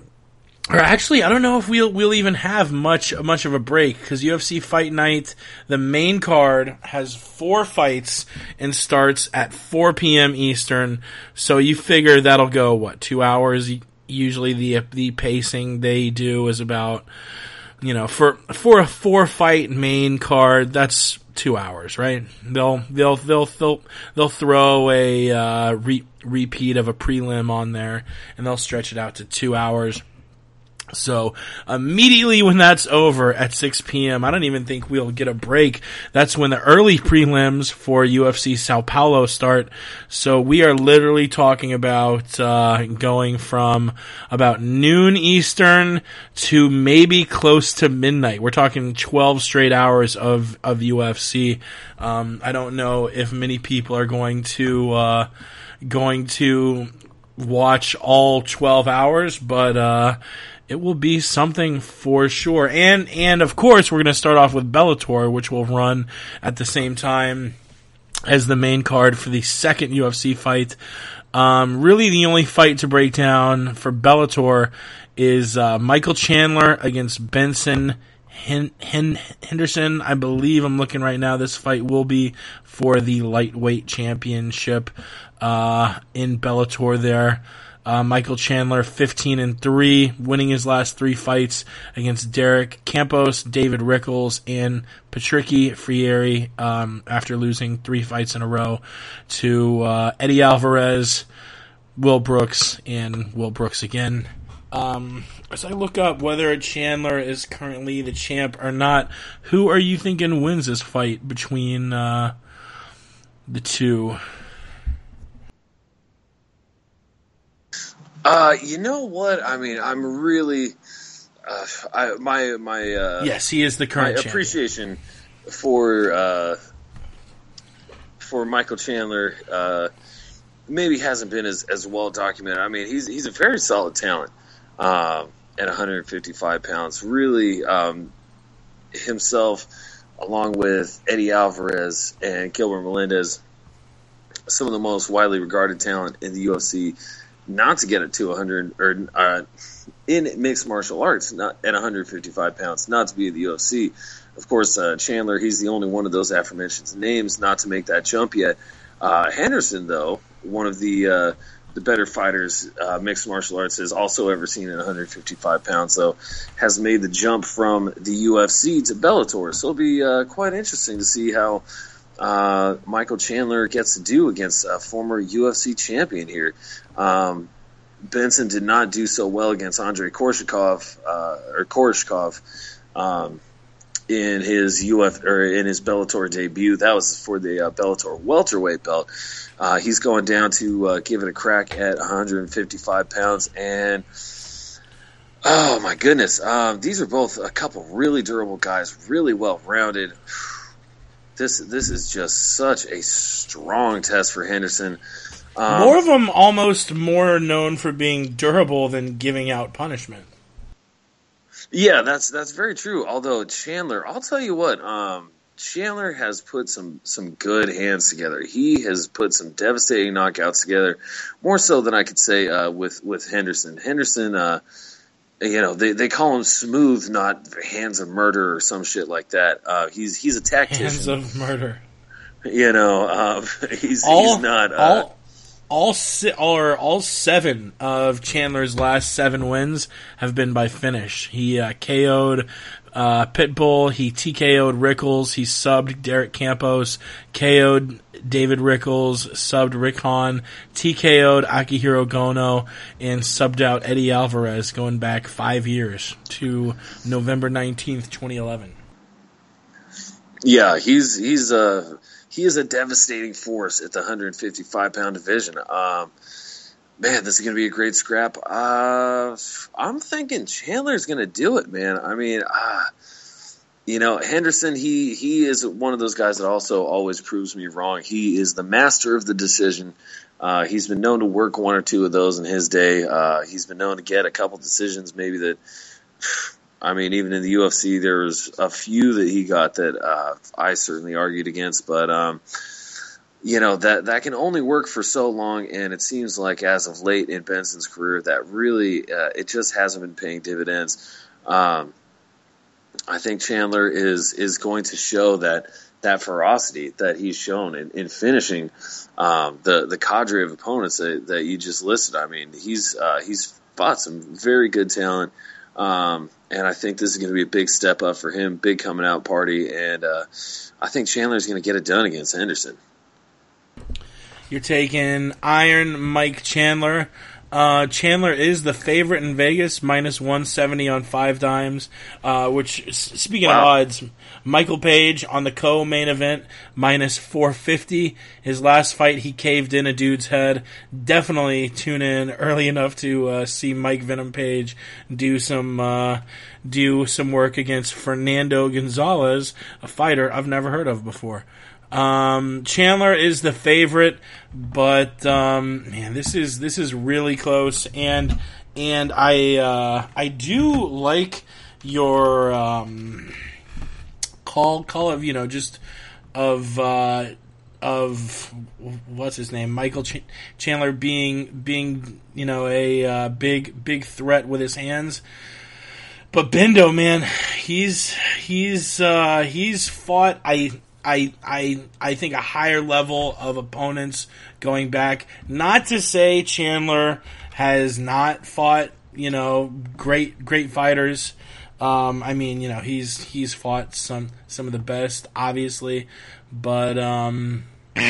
or actually, I don't know if we'll we'll even have much much of a break, because U F C Fight Night, the main card, has four fights and starts at four p.m. Eastern. So you figure that'll go what, two hours? Usually the the pacing they do is about, you know, for for a four fight main card, that's two hours, right? They'll they'll they'll they'll they'll throw a uh, re- repeat of a prelim on there, and they'll stretch it out to two hours. So immediately when that's over at six p.m., I don't even think we'll get a break. That's when the early prelims for U F C Sao Paulo start. So we are literally talking about uh going from about noon Eastern to maybe close to midnight. We're talking twelve straight hours of, of U F C. Um, I don't know if many people are going to uh going to watch all twelve hours, but uh it will be something for sure. And, and of course, we're going to start off with Bellator, which will run at the same time as the main card for the second U F C fight. Um, really the only fight to break down for Bellator is uh, Michael Chandler against Benson Hen- Hen- Henderson. I believe, I'm looking right now, this fight will be for the lightweight championship uh, in Bellator there. Uh, Michael Chandler, fifteen and three, winning his last three fights against Derek Campos, David Rickles, and Patricky Freire, um, after losing three fights in a row to uh, Eddie Alvarez, Will Brooks, and Will Brooks again. Um, as I look up whether Chandler is currently the champ or not, who are you thinking wins this fight between uh, the two? Uh, you know what? I mean, I'm really, uh, I, my, my, uh, yes, he is the current my champion. appreciation for, uh, for Michael Chandler, uh, maybe hasn't been as, as well documented. I mean, he's, he's a very solid talent, um, at one hundred fifty-five pounds, really, um, himself, along with Eddie Alvarez and Gilbert Melendez, some of the most widely regarded talent in the U F C, not to get it to one hundred, or uh, in mixed martial arts, not at one hundred fifty-five pounds, not to be in the U F C. Of course, uh, Chandler, he's the only one of those aforementioned names not to make that jump yet. Uh, Henderson, though, one of the uh, the better fighters uh, mixed martial arts has also ever seen at one hundred fifty-five pounds, so has made the jump from the U F C to Bellator. So it'll be uh, quite interesting to see how uh, Michael Chandler gets to do against a former U F C champion here. Um, Benson did not do so well against Andrei Korshakov, uh, or Korshkov, um, in his U F or in his Bellator debut. That was for the uh, Bellator welterweight belt. Uh, he's going down to uh, give it a crack at one hundred fifty-five pounds, and oh my goodness, um, these are both a couple really durable guys, really well rounded. This this is just such a strong test for Henderson. Um, more of them almost more known for being durable than giving out punishment. Yeah, that's that's very true. Although Chandler, I'll tell you what, um, Chandler has put some, some good hands together. He has put some devastating knockouts together, more so than I could say uh, with with Henderson. Henderson, uh, you know, they, they call him smooth, not hands of murder or some shit like that. Uh, he's he's a tactician. Hands of murder. You know, uh, he's all, he's not. Uh, all, all, si- or all seven of Chandler's last seven wins have been by finish. He uh, K O'd uh, Pitbull. He T K O'd Rickles. He subbed Derek Campos. K O'd David Rickles. Subbed Rick Hahn. T K O'd Akihiro Gono. And subbed out Eddie Alvarez going back five years to November nineteenth, twenty eleven. Yeah, he's he's a he is a devastating force at the one hundred fifty-five pound division. Um, man, this is going to be a great scrap. Uh, I'm thinking Chandler's going to do it, man. I mean, uh, You know, Henderson, he he is one of those guys that also always proves me wrong. He is the master of the decision. Uh, he's been known to work one or two of those in his day. Uh, he's been known to get a couple decisions, maybe that, I mean, even in the U F C, there was a few that he got that uh, I certainly argued against. But, um, you know, that, that can only work for so long, and it seems like as of late in Benson's career, that really, uh, it just hasn't been paying dividends. Um I think Chandler is is going to show that that ferocity that he's shown in, in finishing um, the the cadre of opponents that, that you just listed. I mean, he's uh, he's fought some very good talent, um, and I think this is going to be a big step up for him, big coming out party, and uh, I think Chandler's going to get it done against Henderson. You're taking Iron Mike Chandler. Uh, Chandler is the favorite in Vegas, minus one seventy on five dimes, uh, which, speaking wow. of odds, Michael Page on the co-main event, minus four fifty. His last fight, he caved in a dude's head. Definitely tune in early enough to uh, see Mike Venom Page do some uh, do some work against Fernando Gonzalez, a fighter I've never heard of before. Um, Chandler is the favorite, but um, man, this is this is really close, and and I uh, I do like your um, call call of you know just of uh, of what's his name, Michael Ch- Chandler being being you know a uh, big big threat with his hands. But Bendo, man, he's he's uh, he's fought I. I I I think a higher level of opponents going back. Not to say Chandler has not fought, you know, great great fighters. Um, I mean, you know, he's he's fought some some of the best, obviously, but um,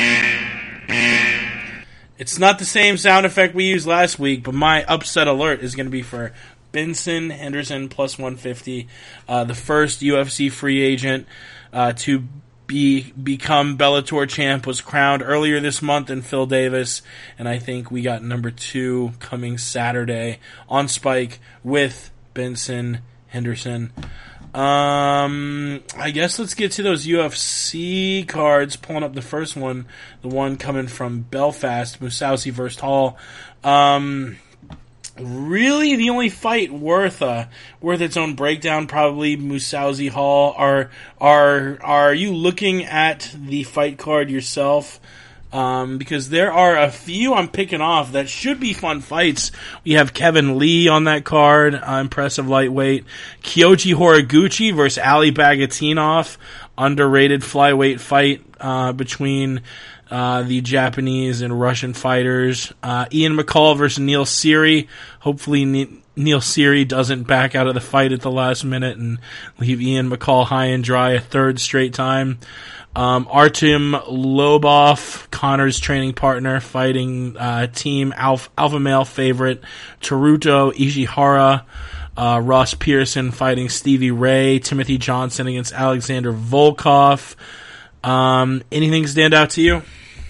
it's not the same sound effect we used last week. But my upset alert is going to be for Benson Henderson plus one fifty, uh, the first U F C free agent uh, to Be become Bellator champ, was crowned earlier this month in Phil Davis, and I think we got number two coming Saturday on Spike with Benson Henderson. Um, I guess let's get to those U F C cards. Pulling up the first one, the one coming from Belfast, Mousasi versus Hall. Um, Really, the only fight worth uh, worth its own breakdown, probably Mousasi Hall. Are are are you looking at the fight card yourself? Um, because there are a few I'm picking off that should be fun fights. We have Kevin Lee on that card, uh, impressive lightweight. Kyoji Horiguchi versus Ali Bagatinov, underrated flyweight fight uh, between Uh, the Japanese and Russian fighters. Uh, Ian McCall versus Neil Seery. Hopefully ne- Neil Seery doesn't back out of the fight at the last minute and leave Ian McCall high and dry a third straight time. Um, Artem Lobov, Connor's training partner, fighting uh, team alpha, alpha male favorite Teruto Ishihara. Uh, Ross Pearson fighting Stevie Ray. Timothy Johnson against Alexander Volkov. Um, anything stand out to you?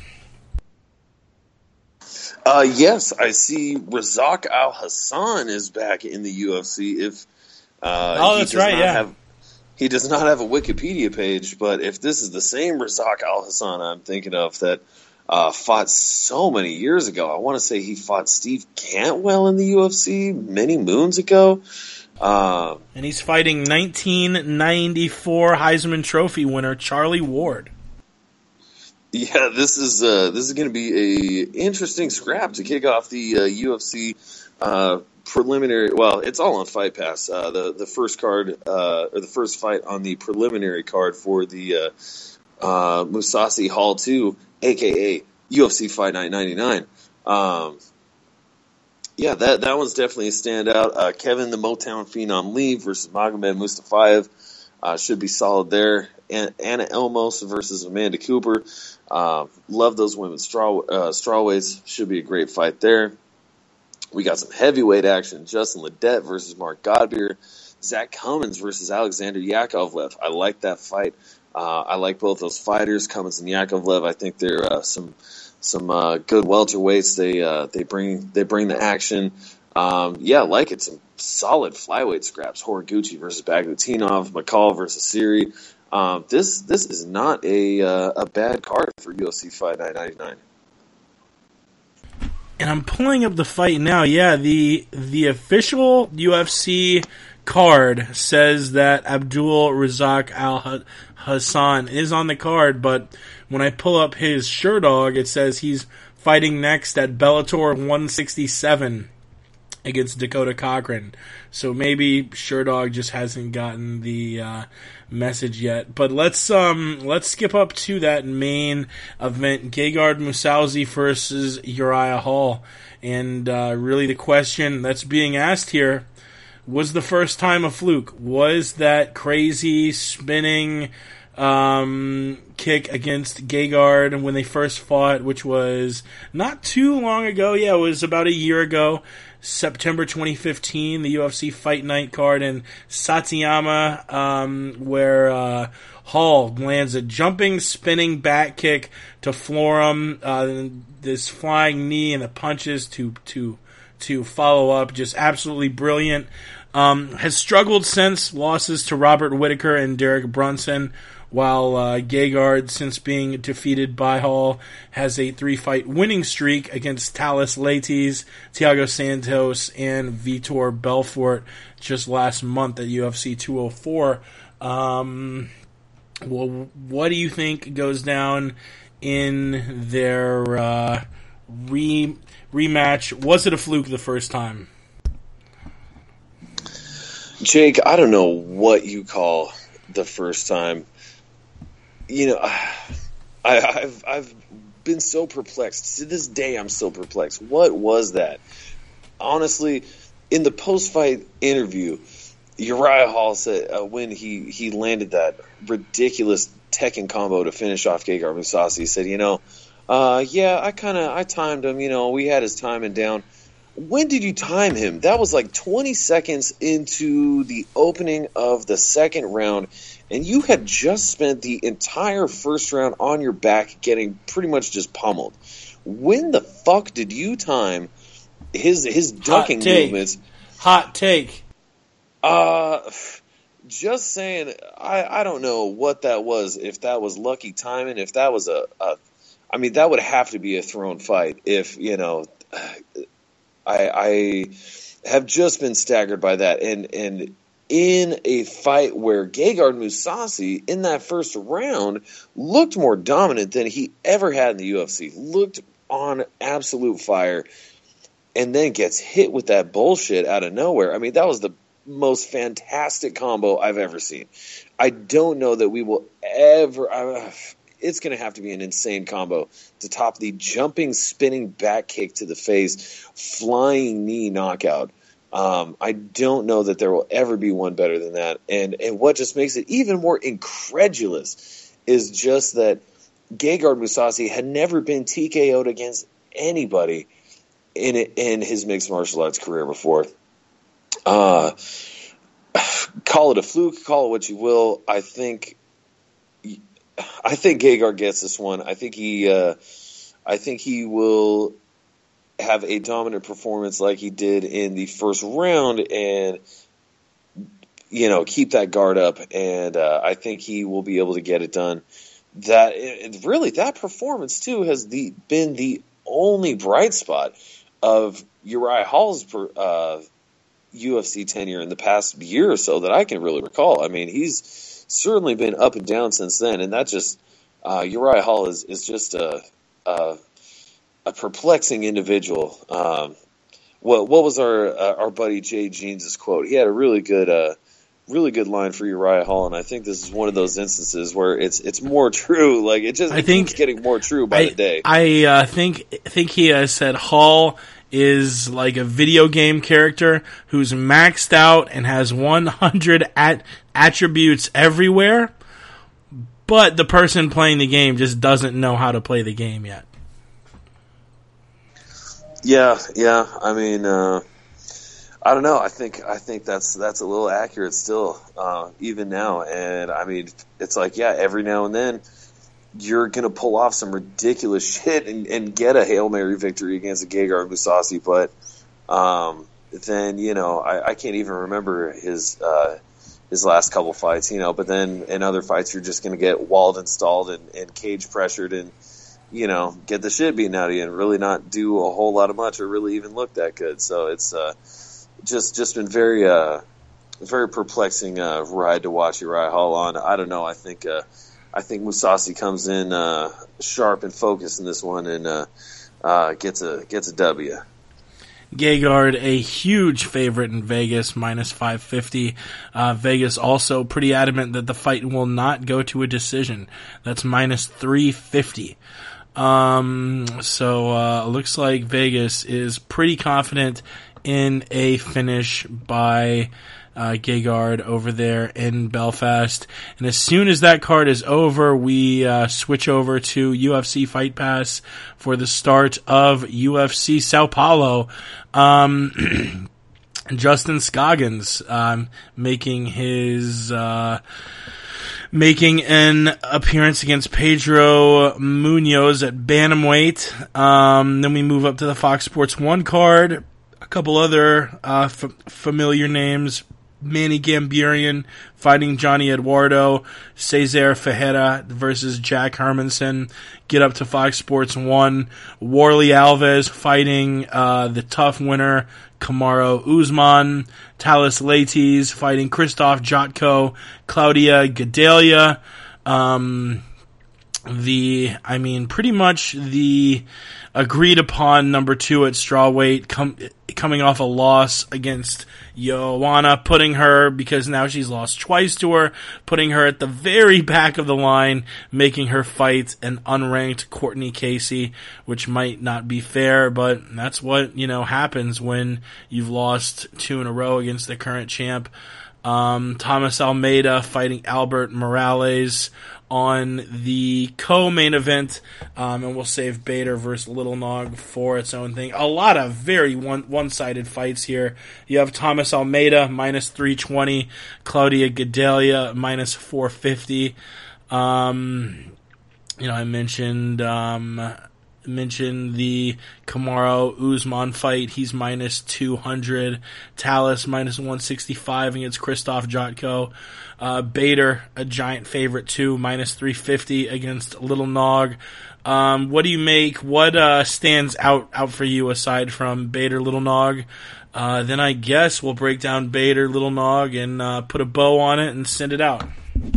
Uh, yes, I see Razak Al Hassan is back in the U F C. If uh, oh, that's right, yeah. Have, he does not have a Wikipedia page, but if this is the same Razak Al Hassan I'm thinking of that uh, fought so many years ago, I want to say he fought Steve Cantwell in the U F C many moons ago. Uh, and he's fighting nineteen ninety-four Heisman Trophy winner Charlie Ward. Yeah, this is uh, this is going to be a interesting scrap to kick off the uh, U F C uh, preliminary. Well, it's all on Fight Pass. Uh, the the first card uh, or the first fight on the preliminary card for the uh, uh, Mousasi Hall two, aka U F C Fight Night ninety-nine. Um, Yeah, that that one's definitely a standout. Uh, Kevin the Motown Phenom Lee versus Magomed Mustafayev uh, should be solid there. And Anna Elmos versus Amanda Cooper. Uh, love those women's straw uh, strawweights. Should be a great fight there. We got some heavyweight action. Justin Ledet versus Mark Godbeer. Zach Cummins versus Alexander Yakovlev. I like that fight. Uh, I like both those fighters, Cummins and Yakovlev. I think they're uh, some. Some uh, good welterweights. They uh, they bring they bring the action. Um, yeah, like it. Some solid flyweight scraps. Horiguchi versus Bagutinov, McCall versus Siri. Um, this this is not a uh, a bad card for U F C Fight Night ninety-nine. And I'm pulling up the fight now. Yeah, the the official U F C card says that Abdul Razak Al Hassan is on the card, but when I pull up his Sherdog, it says he's fighting next at Bellator one sixty-seven against Dakota Cochran. So maybe Sherdog just hasn't gotten the uh, message yet. But let's um let's skip up to that main event: Gegard Mousasi versus Uriah Hall. And uh, really, the question that's being asked here: was the first time a fluke? Was that crazy spinning um, kick against Gegard when they first fought, which was not too long ago? Yeah, it was about a year ago. September twenty fifteen, the U F C Fight Night card in Saitama, um, where uh, Hall lands a jumping, spinning back kick to floor him. Uh, this flying knee and the punches to to to follow up, just absolutely brilliant. Um, has struggled since losses to Robert Whittaker and Derek Brunson, while uh, Gegard, since being defeated by Hall, has a three-fight winning streak against Talis Leites, Thiago Santos, and Vitor Belfort just last month at U F C two oh four. Um, well, what do you think goes down in their uh, re rematch? Was it a fluke the first time? Jake, I don't know what you call the first time. You know, I, I've I've been so perplexed. To this day, I'm still perplexed. What was that? Honestly, in the post-fight interview, Uriah Hall said uh, when he, he landed that ridiculous Tekken combo to finish off Gegard Mousasi, he said, you know, uh, yeah, I kind of I timed him. You know, we had his timing down. When did you time him? That was like twenty seconds into the opening of the second round, and you had just spent the entire first round on your back getting pretty much just pummeled. When the fuck did you time his his ducking Hot take. movements? Hot take. Uh, just saying, I, I don't know what that was, if that was lucky timing, if that was a, a I mean, that would have to be a thrown fight if, you know... I, I have just been staggered by that. And, and in a fight where Gegard Mousasi, in that first round, looked more dominant than he ever had in the U F C, looked on absolute fire, and then gets hit with that bullshit out of nowhere. I mean, that was the most fantastic combo I've ever seen. I don't know that we will ever... Uh, it's going to have to be an insane combo to top the jumping, spinning back kick to the face, flying knee knockout. Um, I don't know that there will ever be one better than that. And and what just makes it even more incredulous is just that Gegard Mousasi had never been T K O'd against anybody in in his mixed martial arts career before. Uh, call it a fluke, call it what you will. I think... I think Gegard gets this one. I think he, uh, I think he will have a dominant performance like he did in the first round, and you know, keep that guard up. And uh, I think he will be able to get it done. That it, really, that performance too has the been the only bright spot of Uriah Hall's uh, U F C tenure in the past year or so that I can really recall. I mean, he's certainly been up and down since then, and that just uh, Uriah Hall is is just a a, a perplexing individual. Um, what what was our uh, our buddy Jay Jeans' quote? He had a really good uh, really good line for Uriah Hall, and I think this is one of those instances where it's it's more true. Like it just I it think keeps getting more true by I, the day. I uh, think think he uh, said Hall is like a video game character who's maxed out and has one hundred at attributes everywhere, but the person playing the game just doesn't know how to play the game yet. Yeah, yeah. I mean, uh, I don't know. I think I think that's that's a little accurate still, uh, even now. And I mean, it's like, yeah, every now and then you're gonna pull off some ridiculous shit and, and get a Hail Mary victory against a Gegard Mousasi, but um, then, you know, I, I can't even remember his uh, his last couple fights, you know. But then in other fights, you're just going to get walled and stalled and, and cage pressured and, you know, get the shit beaten out of you and really not do a whole lot of much or really even look that good. So it's uh, just just been very uh, very perplexing uh, ride to watch Uriah Hall on. I don't know. I think uh, I think Mousasi comes in uh, sharp and focused in this one and uh, uh, gets a gets a W. Gegard, a huge favorite in Vegas, minus five fifty. Uh, Vegas also pretty adamant that the fight will not go to a decision. That's minus three fifty. Um, so, uh, looks like Vegas is pretty confident in a finish by, uh, Gegard over there in Belfast. And as soon as that card is over, we, uh, switch over to U F C Fight Pass for the start of U F C Sao Paulo. Um, Justin Scoggins, um, making his, uh, making an appearance against Pedro Munoz at bantamweight. Um, then we move up to the Fox Sports one card. A couple other uh, f- familiar names. Manny Gambarian fighting Johnny Eduardo. Cesar Ferreira versus Jack Hermanson. Get up to Fox Sports one. Warley Alves fighting uh, the tough winner Kamaru Usman. Talis Leites fighting Christoph Jotko. Claudia Gadelha. Um, the, I mean, pretty much the agreed upon number two at strawweight, com- coming off a loss against Joanna, putting her, because now she's lost twice to her, putting her at the very back of the line, making her fight an unranked Courtney Casey, which might not be fair, but that's what, you know, happens when you've lost two in a row against the current champ. Um, Thomas Almeida fighting Albert Morales on the co-main event, um, and we'll save Bader versus Little Nog for its own thing. A lot of very one, one-sided fights here. You have Thomas Almeida, minus three twenty, Claudia Gadelha, minus four fifty. Um, you know, I mentioned, um, mentioned the Kamaru Usman fight. He's minus two hundred. Talis, minus one sixty-five against Christoph Jotko. Uh, Bader, a giant favorite too, minus three fifty against Little Nog. Um, what do you make? What uh, stands out out for you aside from Bader, Little Nog? Uh, then I guess we'll break down Bader, Little Nog, and uh, put a bow on it and send it out.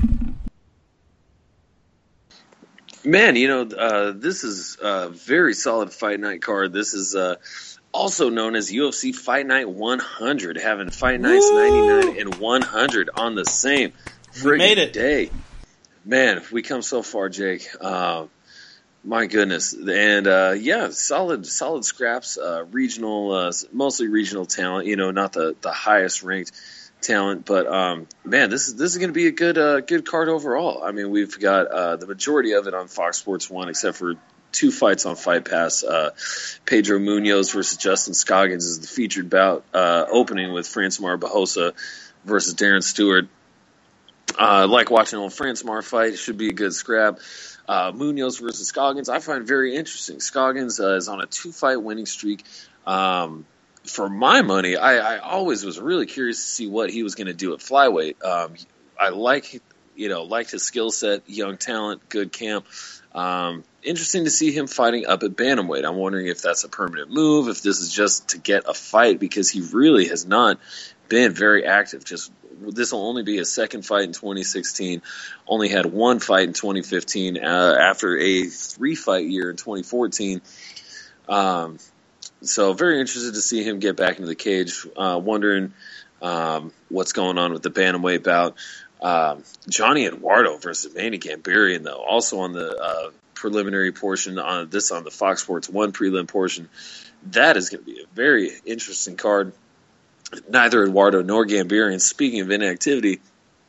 Man, you know, uh, this is a very solid fight night card. This is uh, also known as U F C Fight Night one hundred, having Fight Nights ninety-nine and one hundred on the same friggin' day. Man, we come so far, Jake. Uh, my goodness. And, uh, yeah, solid solid scraps, uh, regional, uh, mostly regional talent, you know, not the, the highest ranked talent, but um, man, this is this is going to be a good uh, good card overall. I mean, we've got uh, the majority of it on Fox Sports one, except for two fights on Fight Pass. Uh, Pedro Munoz versus Justin Scoggins is the featured bout, uh, opening with Francimar Barroso versus Darren Stewart. I uh, like watching old Francimar fight. It should be a good scrap. Uh, Munoz versus Scoggins, I find very interesting. Scoggins uh, is on a two-fight winning streak. Um, For my money, I, I always was really curious to see what he was going to do at flyweight. Um, I like, you know, liked his skill set, young talent, good camp. Um, interesting to see him fighting up at bantamweight. I'm wondering if that's a permanent move, if this is just to get a fight, because he really has not been very active. Just this will only be his second fight in twenty sixteen. Only had one fight in twenty fifteen uh, after a three-fight year in twenty fourteen. Um, So very interested to see him get back into the cage. Uh, wondering um, what's going on with the bantamweight bout. Um, Johnny Eduardo versus Manny Gambarian, though, also on the uh, preliminary portion, on this on the Fox Sports one prelim portion. That is going to be a very interesting card. Neither Eduardo nor Gambarian, speaking of inactivity,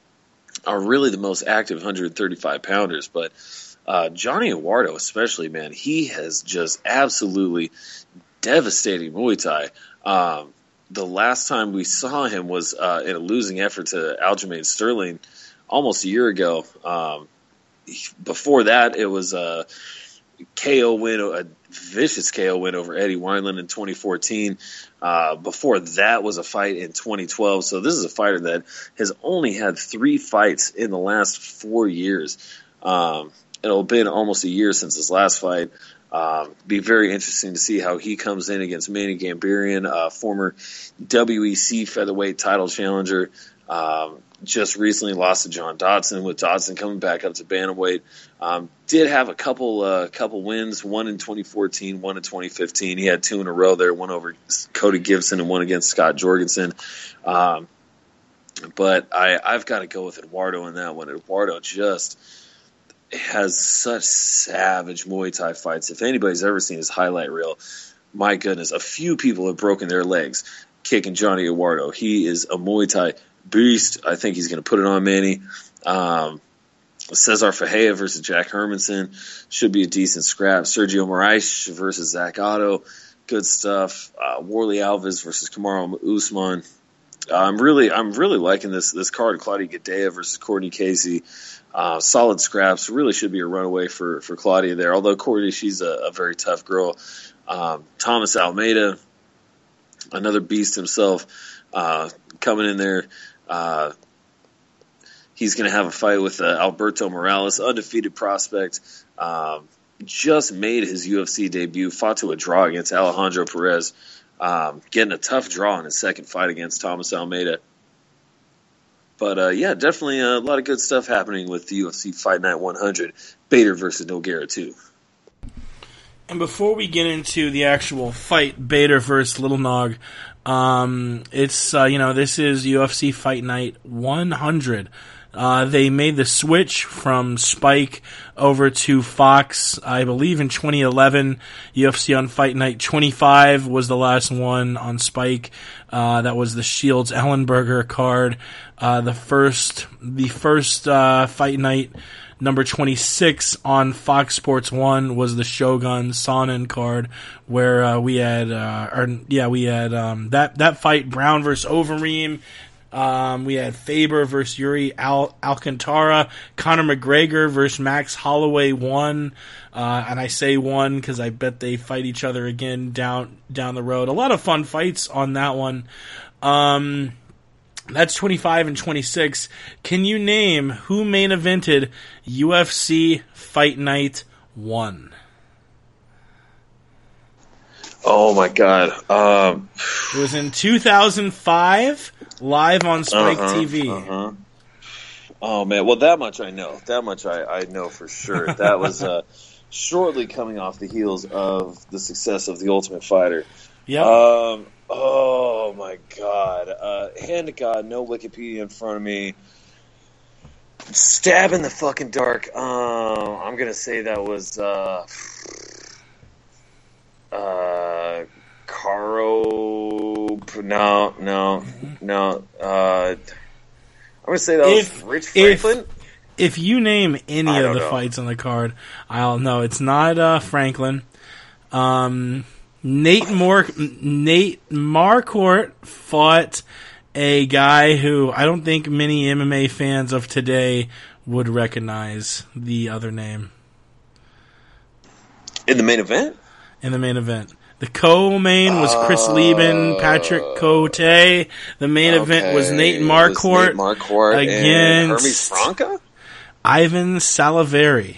are really the most active one thirty-five pounders. But uh, Johnny Eduardo especially, man, he has just absolutely devastating Muay Thai. Um, the last time we saw him was uh, in a losing effort to Aljamain Sterling almost a year ago. Um, before that, it was uh, K O win, a vicious K O win over Eddie Wineland in twenty fourteen. Uh, before that was a fight in twenty twelve. So this is a fighter that has only had three fights in the last four years. Um, it'll have been almost a year since his last fight. Um, be very interesting to see how he comes in against Manny Gambarian, uh, former W E C featherweight title challenger. Um, just recently lost to John Dodson, with Dodson coming back up to bantamweight. Um, did have a couple uh, couple wins, one in twenty fourteen, one in twenty fifteen. He had two in a row there, one over Cody Gibson and one against Scott Jorgensen. Um, but I, I've got to go with Eduardo in that one. Eduardo just has such savage Muay Thai fights. If anybody's ever seen his highlight reel, my goodness, a few people have broken their legs kicking Johnny Eduardo. He is a Muay Thai beast. I think he's going to put it on Manny. Um, Cesar Ferreira versus Jack Hermanson should be a decent scrap. Sergio Moraes versus Zach Otto, good stuff. Uh, Warley Alves versus Kamaru Usman. Uh, I'm really, I'm really liking this this card. Claudia Gadelha versus Courtney Casey. Uh, solid scraps. Really should be a runaway for, for Claudia there. Although Courtney, she's a, a very tough girl. Um, Thomas Almeida, another beast himself, uh, coming in there. Uh, he's going to have a fight with uh, Alberto Morales, undefeated prospect. Um, just made his U F C debut, fought to a draw against Alejandro Perez. Um, getting a tough draw in his second fight against Thomas Almeida. But, uh, yeah, definitely a lot of good stuff happening with the U F C Fight Night one hundred. Bader versus Nogueira, too. And before we get into the actual fight, Bader versus Little Nog, um, it's, uh, you know, this is U F C Fight Night one hundred. Uh, they made the switch from Spike over to Fox, I believe, in twenty eleven. U F C on Fight Night twenty-five was the last one on Spike. Uh, that was the Shields Ellenberger card. Uh, the first, the first, uh, Fight Night number twenty-six on Fox Sports one was the Shogun Sonnen card, where, uh, we had, uh, or, yeah, we had, um, that, that fight, Brown versus Overeem. Um, we had Faber versus Yuri Al- Alcantara, Conor McGregor versus Max Holloway one, uh, and I say one because I bet they fight each other again down down the road. A lot of fun fights on that one. Um, that's twenty-five and twenty-six. Can you name who main evented U F C Fight Night one? Oh my God! Um, it was in two thousand five, live on Spike uh-huh, T V. Uh-huh. Oh man, well that much I know. That much I, I know for sure. That was uh, shortly coming off the heels of the success of The Ultimate Fighter. Yeah. Um. Oh my God! Uh, hand to God, no Wikipedia in front of me. Stab in the fucking dark. Uh, I'm gonna say that was. Uh, Uh, Caro, no, no, no, uh, I'm gonna say that if, was Rich Franklin. If, if you name any I of the know. fights on the card, I'll know it's not, uh, Franklin. Um, Nate Mor- Nate Marquardt fought a guy who I don't think many M M A fans of today would recognize the other name. In the main event? In the main event. The co-main was Chris uh, Lieben, Patrick Cote. The main okay. event was Nate Marquardt, was Nate Marquardt against Hermes Franca? Ivan Salaverry.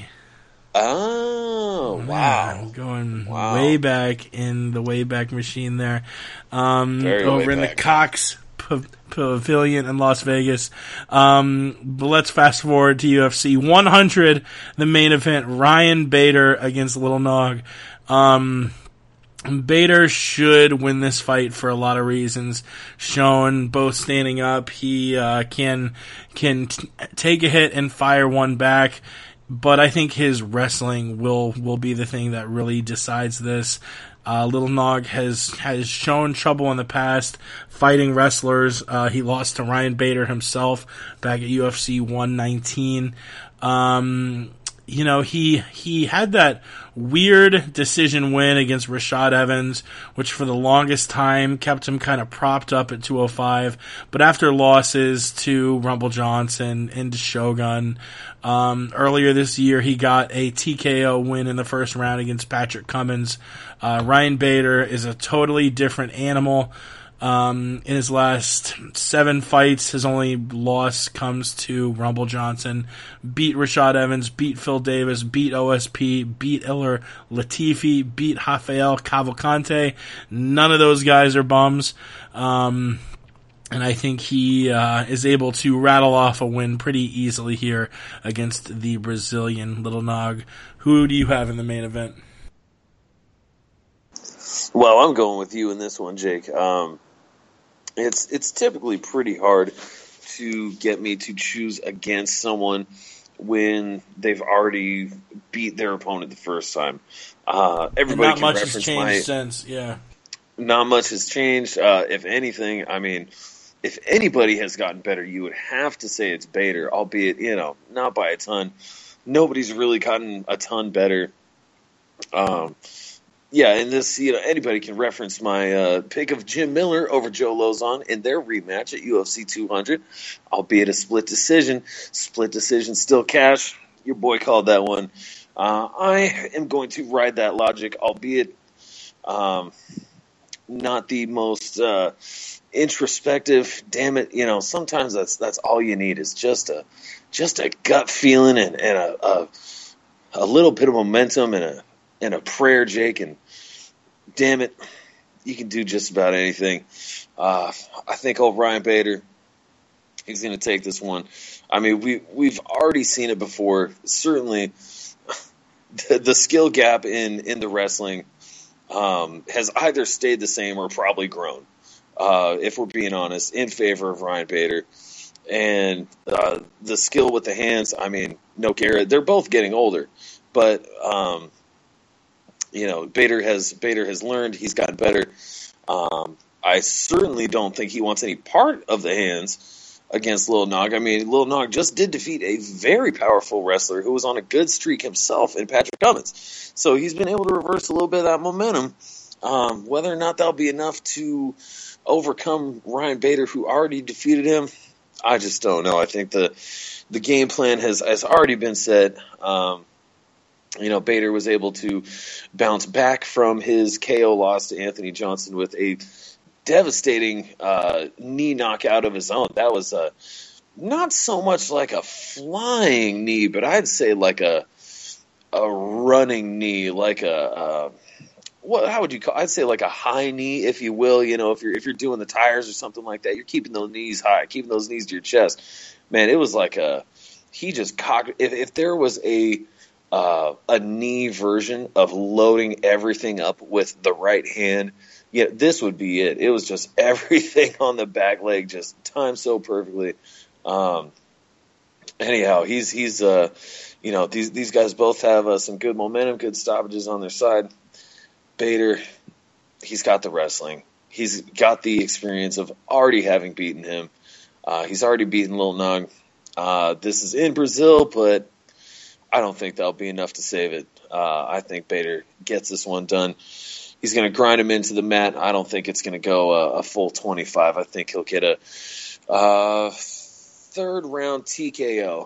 Oh, wow. Man, going wow. way back in the Wayback Machine there. Um, over in back. the Cox P- Pavilion in Las Vegas. Um, but let's fast forward to U F C one hundred, the main event, Ryan Bader against Little Nog. Um, Bader should win this fight for a lot of reasons. Shown both standing up, he uh, can can t- take a hit and fire one back, but I think his wrestling will will be the thing that really decides this. Uh, Little Nog has has shown trouble in the past fighting wrestlers. Uh, he lost to Ryan Bader himself back at U F C one nineteen. Um, you know, he he had that weird decision win against Rashad Evans, which for the longest time kept him kind of propped up at two oh five. But after losses to Rumble Johnson and to Shogun, um, earlier this year he got a T K O win in the first round against Patrick Cummins. Uh, Ryan Bader is a totally different animal. Um, in his last seven fights, his only loss comes to Rumble Johnson. Beat Rashad Evans, beat Phil Davis, beat O S P, beat Ilir Latifi, beat Rafael Cavalcante. None of those guys are bums. Um, and I think he uh, is able to rattle off a win pretty easily here against the Brazilian Little Nog. Who do you have in the main event? Well, I'm going with you in this one, Jake. Um, It's it's typically pretty hard to get me to choose against someone when they've already beat their opponent the first time. Uh, everybody not can much reference has changed my, since, yeah. Not much has changed. Uh, if anything, I mean, if anybody has gotten better, you would have to say it's Bader, albeit, you know, not by a ton. Nobody's really gotten a ton better. Um Yeah, and this, you know, anybody can reference my uh, pick of Jim Miller over Joe Lozon in their rematch at U F C two hundred, albeit a split decision. Split decision, still cash. Your boy called that one. Uh, I am going to ride that logic, albeit um, not the most uh, introspective. Damn it, you know, sometimes that's that's all you need is just a just a gut feeling and, and a, a a little bit of momentum and a and a prayer, Jake, and damn it, you can do just about anything. Uh, I think old Ryan Bader, he's going to take this one. I mean, we, we've already seen it before. Certainly, the, the skill gap in, in the wrestling um, has either stayed the same or probably grown, uh, if we're being honest, in favor of Ryan Bader. And uh, the skill with the hands, I mean, no Garrett, they're both getting older. But... Um, You know, Bader has Bader has learned. He's gotten better. Um, I certainly don't think he wants any part of the hands against Lil Nog. I mean, Lil Nog just did defeat a very powerful wrestler who was on a good streak himself in Patrick Cummins. So he's been able to reverse a little bit of that momentum. Um, whether or not that'll be enough to overcome Ryan Bader, who already defeated him, I just don't know. I think the the game plan has, has already been set. Um, You know, Bader was able to bounce back from his K O loss to Anthony Johnson with a devastating uh, knee knockout of his own. That was a, not so much like a flying knee, but I'd say like a a running knee, like a uh, what? How would you call? I'd say like a high knee, if you will. You know, if you're if you're doing the tires or something like that, you're keeping those knees high, keeping those knees to your chest. Man, it was like a he just cocked. If, if there was a Uh, a knee version of loading everything up with the right hand, yeah, this would be it. It was just everything on the back leg just timed so perfectly. Um, anyhow, he's he's uh, you know these these guys both have uh, some good momentum, good stoppages on their side. Bader, he's got the wrestling. He's got the experience of already having beaten him. Uh, he's already beaten Lil Nog. Uh, this is in Brazil, but I don't think that'll be enough to save it. Uh, I think Bader gets this one done. He's going to grind him into the mat. I don't think it's going to go a, a full twenty-five. I think he'll get a uh, third round T K O.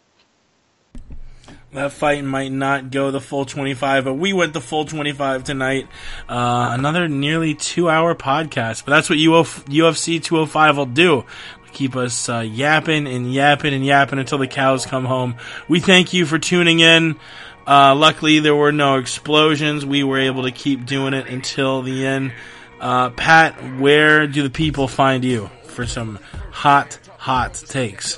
That fight might not go the full twenty-five, but we went the full twenty-five tonight. Uh, another nearly two-hour podcast, but that's what U F C two oh five will do. Keep us uh, yapping and yapping and yapping until the cows come home. We thank you for tuning in. Uh, luckily, there were no explosions. We were able to keep doing it until the end. Uh, Pat, where do the people find you for some hot, hot takes?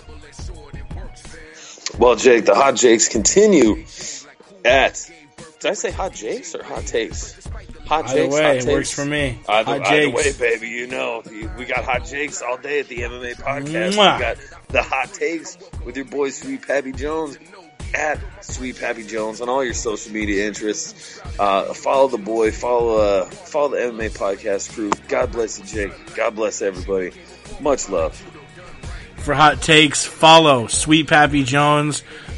Well, Jake, the hot jakes continue at... Did I say hot jakes or hot takes? Hot Either jakes, way, hot it takes. works for me. Either, hot either jakes. way, baby, you know. We got hot jakes all day at the M M A podcast. Mwah. We got the hot takes with your boy Sweet Pappy Jones at Sweet Pappy Jones on all your social media interests. Uh, follow the boy. Follow uh, follow the M M A podcast crew. God bless you, Jake. God bless everybody. Much love. For hot takes, follow Sweet Pappy Jones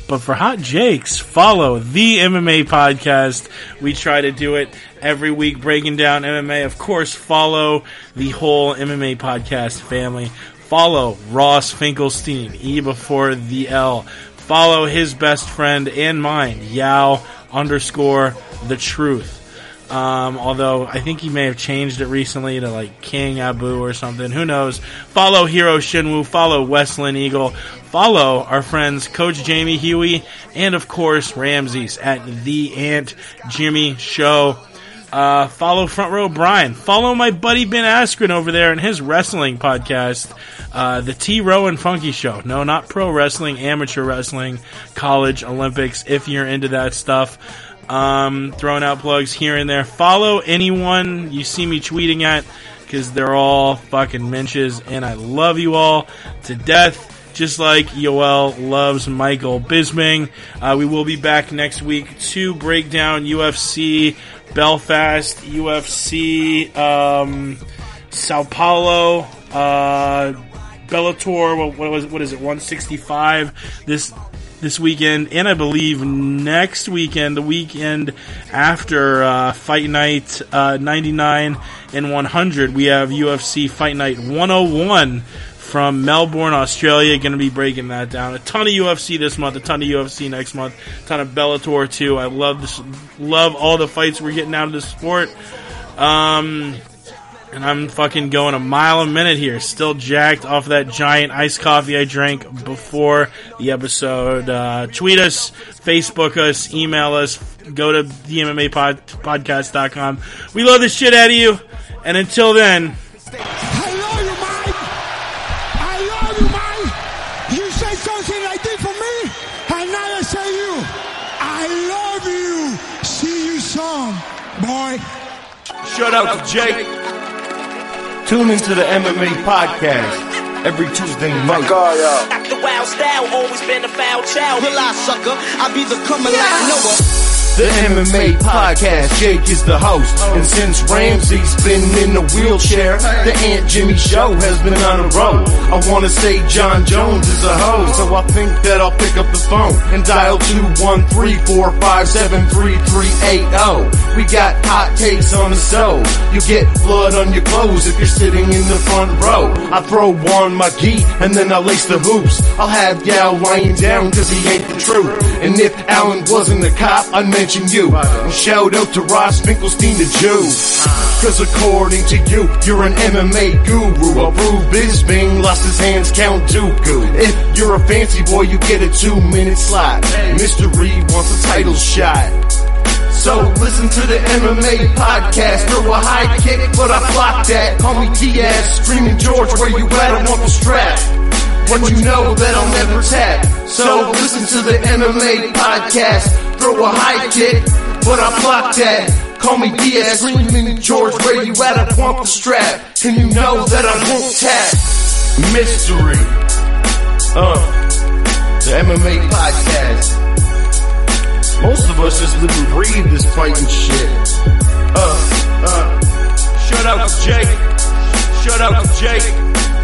But for Hot Jakes, follow the M M A podcast. We try to do it every week, breaking down M M A. Of course, follow the whole M M A podcast family. Follow Ross Finkelstein, E before the L. Follow his best friend and mine, Yao underscore the truth. Um, although I think he may have changed it recently to like King Abu or something. Who knows? Follow Hiro Shinwu. Follow Westland Eagle. Follow our friends Coach Jamie Huey and of course Ramses at The Ant Jimmy Show. Uh, follow Front Row Brian. Follow my buddy Ben Askren over there and his wrestling podcast, uh, the T Row and Funky Show. No, not pro wrestling, amateur wrestling, college, Olympics, if you're into that stuff. Um, throwing out plugs here and there. Follow anyone you see me tweeting at, because they're all fucking minches, and I love you all to death, just like Yoel loves Michael Bisping. Uh, we will be back next week to break down U F C Belfast, U F C um, Sao Paulo, uh, Bellator, what, what was what is it, one sixty-five this this weekend, and I believe next weekend, the weekend after uh, Fight Night uh, ninety-nine and one hundred, we have U F C Fight Night one oh one from Melbourne, Australia. Going to be breaking that down. A ton of U F C this month, a ton of U F C next month, a ton of Bellator too. I love this, love all the fights we're getting out of this sport. Um... And I'm fucking going a mile a minute here. Still jacked off that giant iced coffee I drank before the episode. Uh, tweet us, Facebook us, email us, go to the M M A podcast dot com. We love the shit out of you. And until then... I love you, Mike. I love you, Mike. You say something like this for me, and now I say you. I love you. See you soon, boy. Shout out to Jake. Tune into the M M A podcast every Tuesday night. Act the wild style, always been a foul child. Realize, sucker, I be the coming like Noah. The M M A podcast, Jake is the host. And since Ramsey's been in the wheelchair, the Aunt Jimmy Show has been on a roll. I wanna say John Jones is a host, so I think that I'll pick up the phone and dial two one three, four five seven, three three eight zero. We got hot takes on the stove. You get blood on your clothes if you're sitting in the front row. I throw on my gi and then I lace the hoops. I'll have Gal lying down cause he ain't the truth. And if Alan wasn't a cop, I'd mention you. And shout out to Ross Finkelstein the Jew. Cause according to you, you're an M M A guru. A Brew Bisping lost his hands, Count Dooku. If you're a fancy boy, you get a two minute slot. Mystery wants a title shot. So listen to the M M A podcast. Throw a high kick, but I block that. Call me Diaz, screaming George, where you at? I want the strap. But you know that I'll never tap. So listen to the M M A podcast. Throw a high kick, but I block that. Call me Diaz, screaming George, where you at? I want the strap. And you know that I won't tap. Mystery. Uh, the M M A podcast. Most of us just live and breathe this fighting shit. Uh, uh. Shout out to Jake. Shout out to Jake.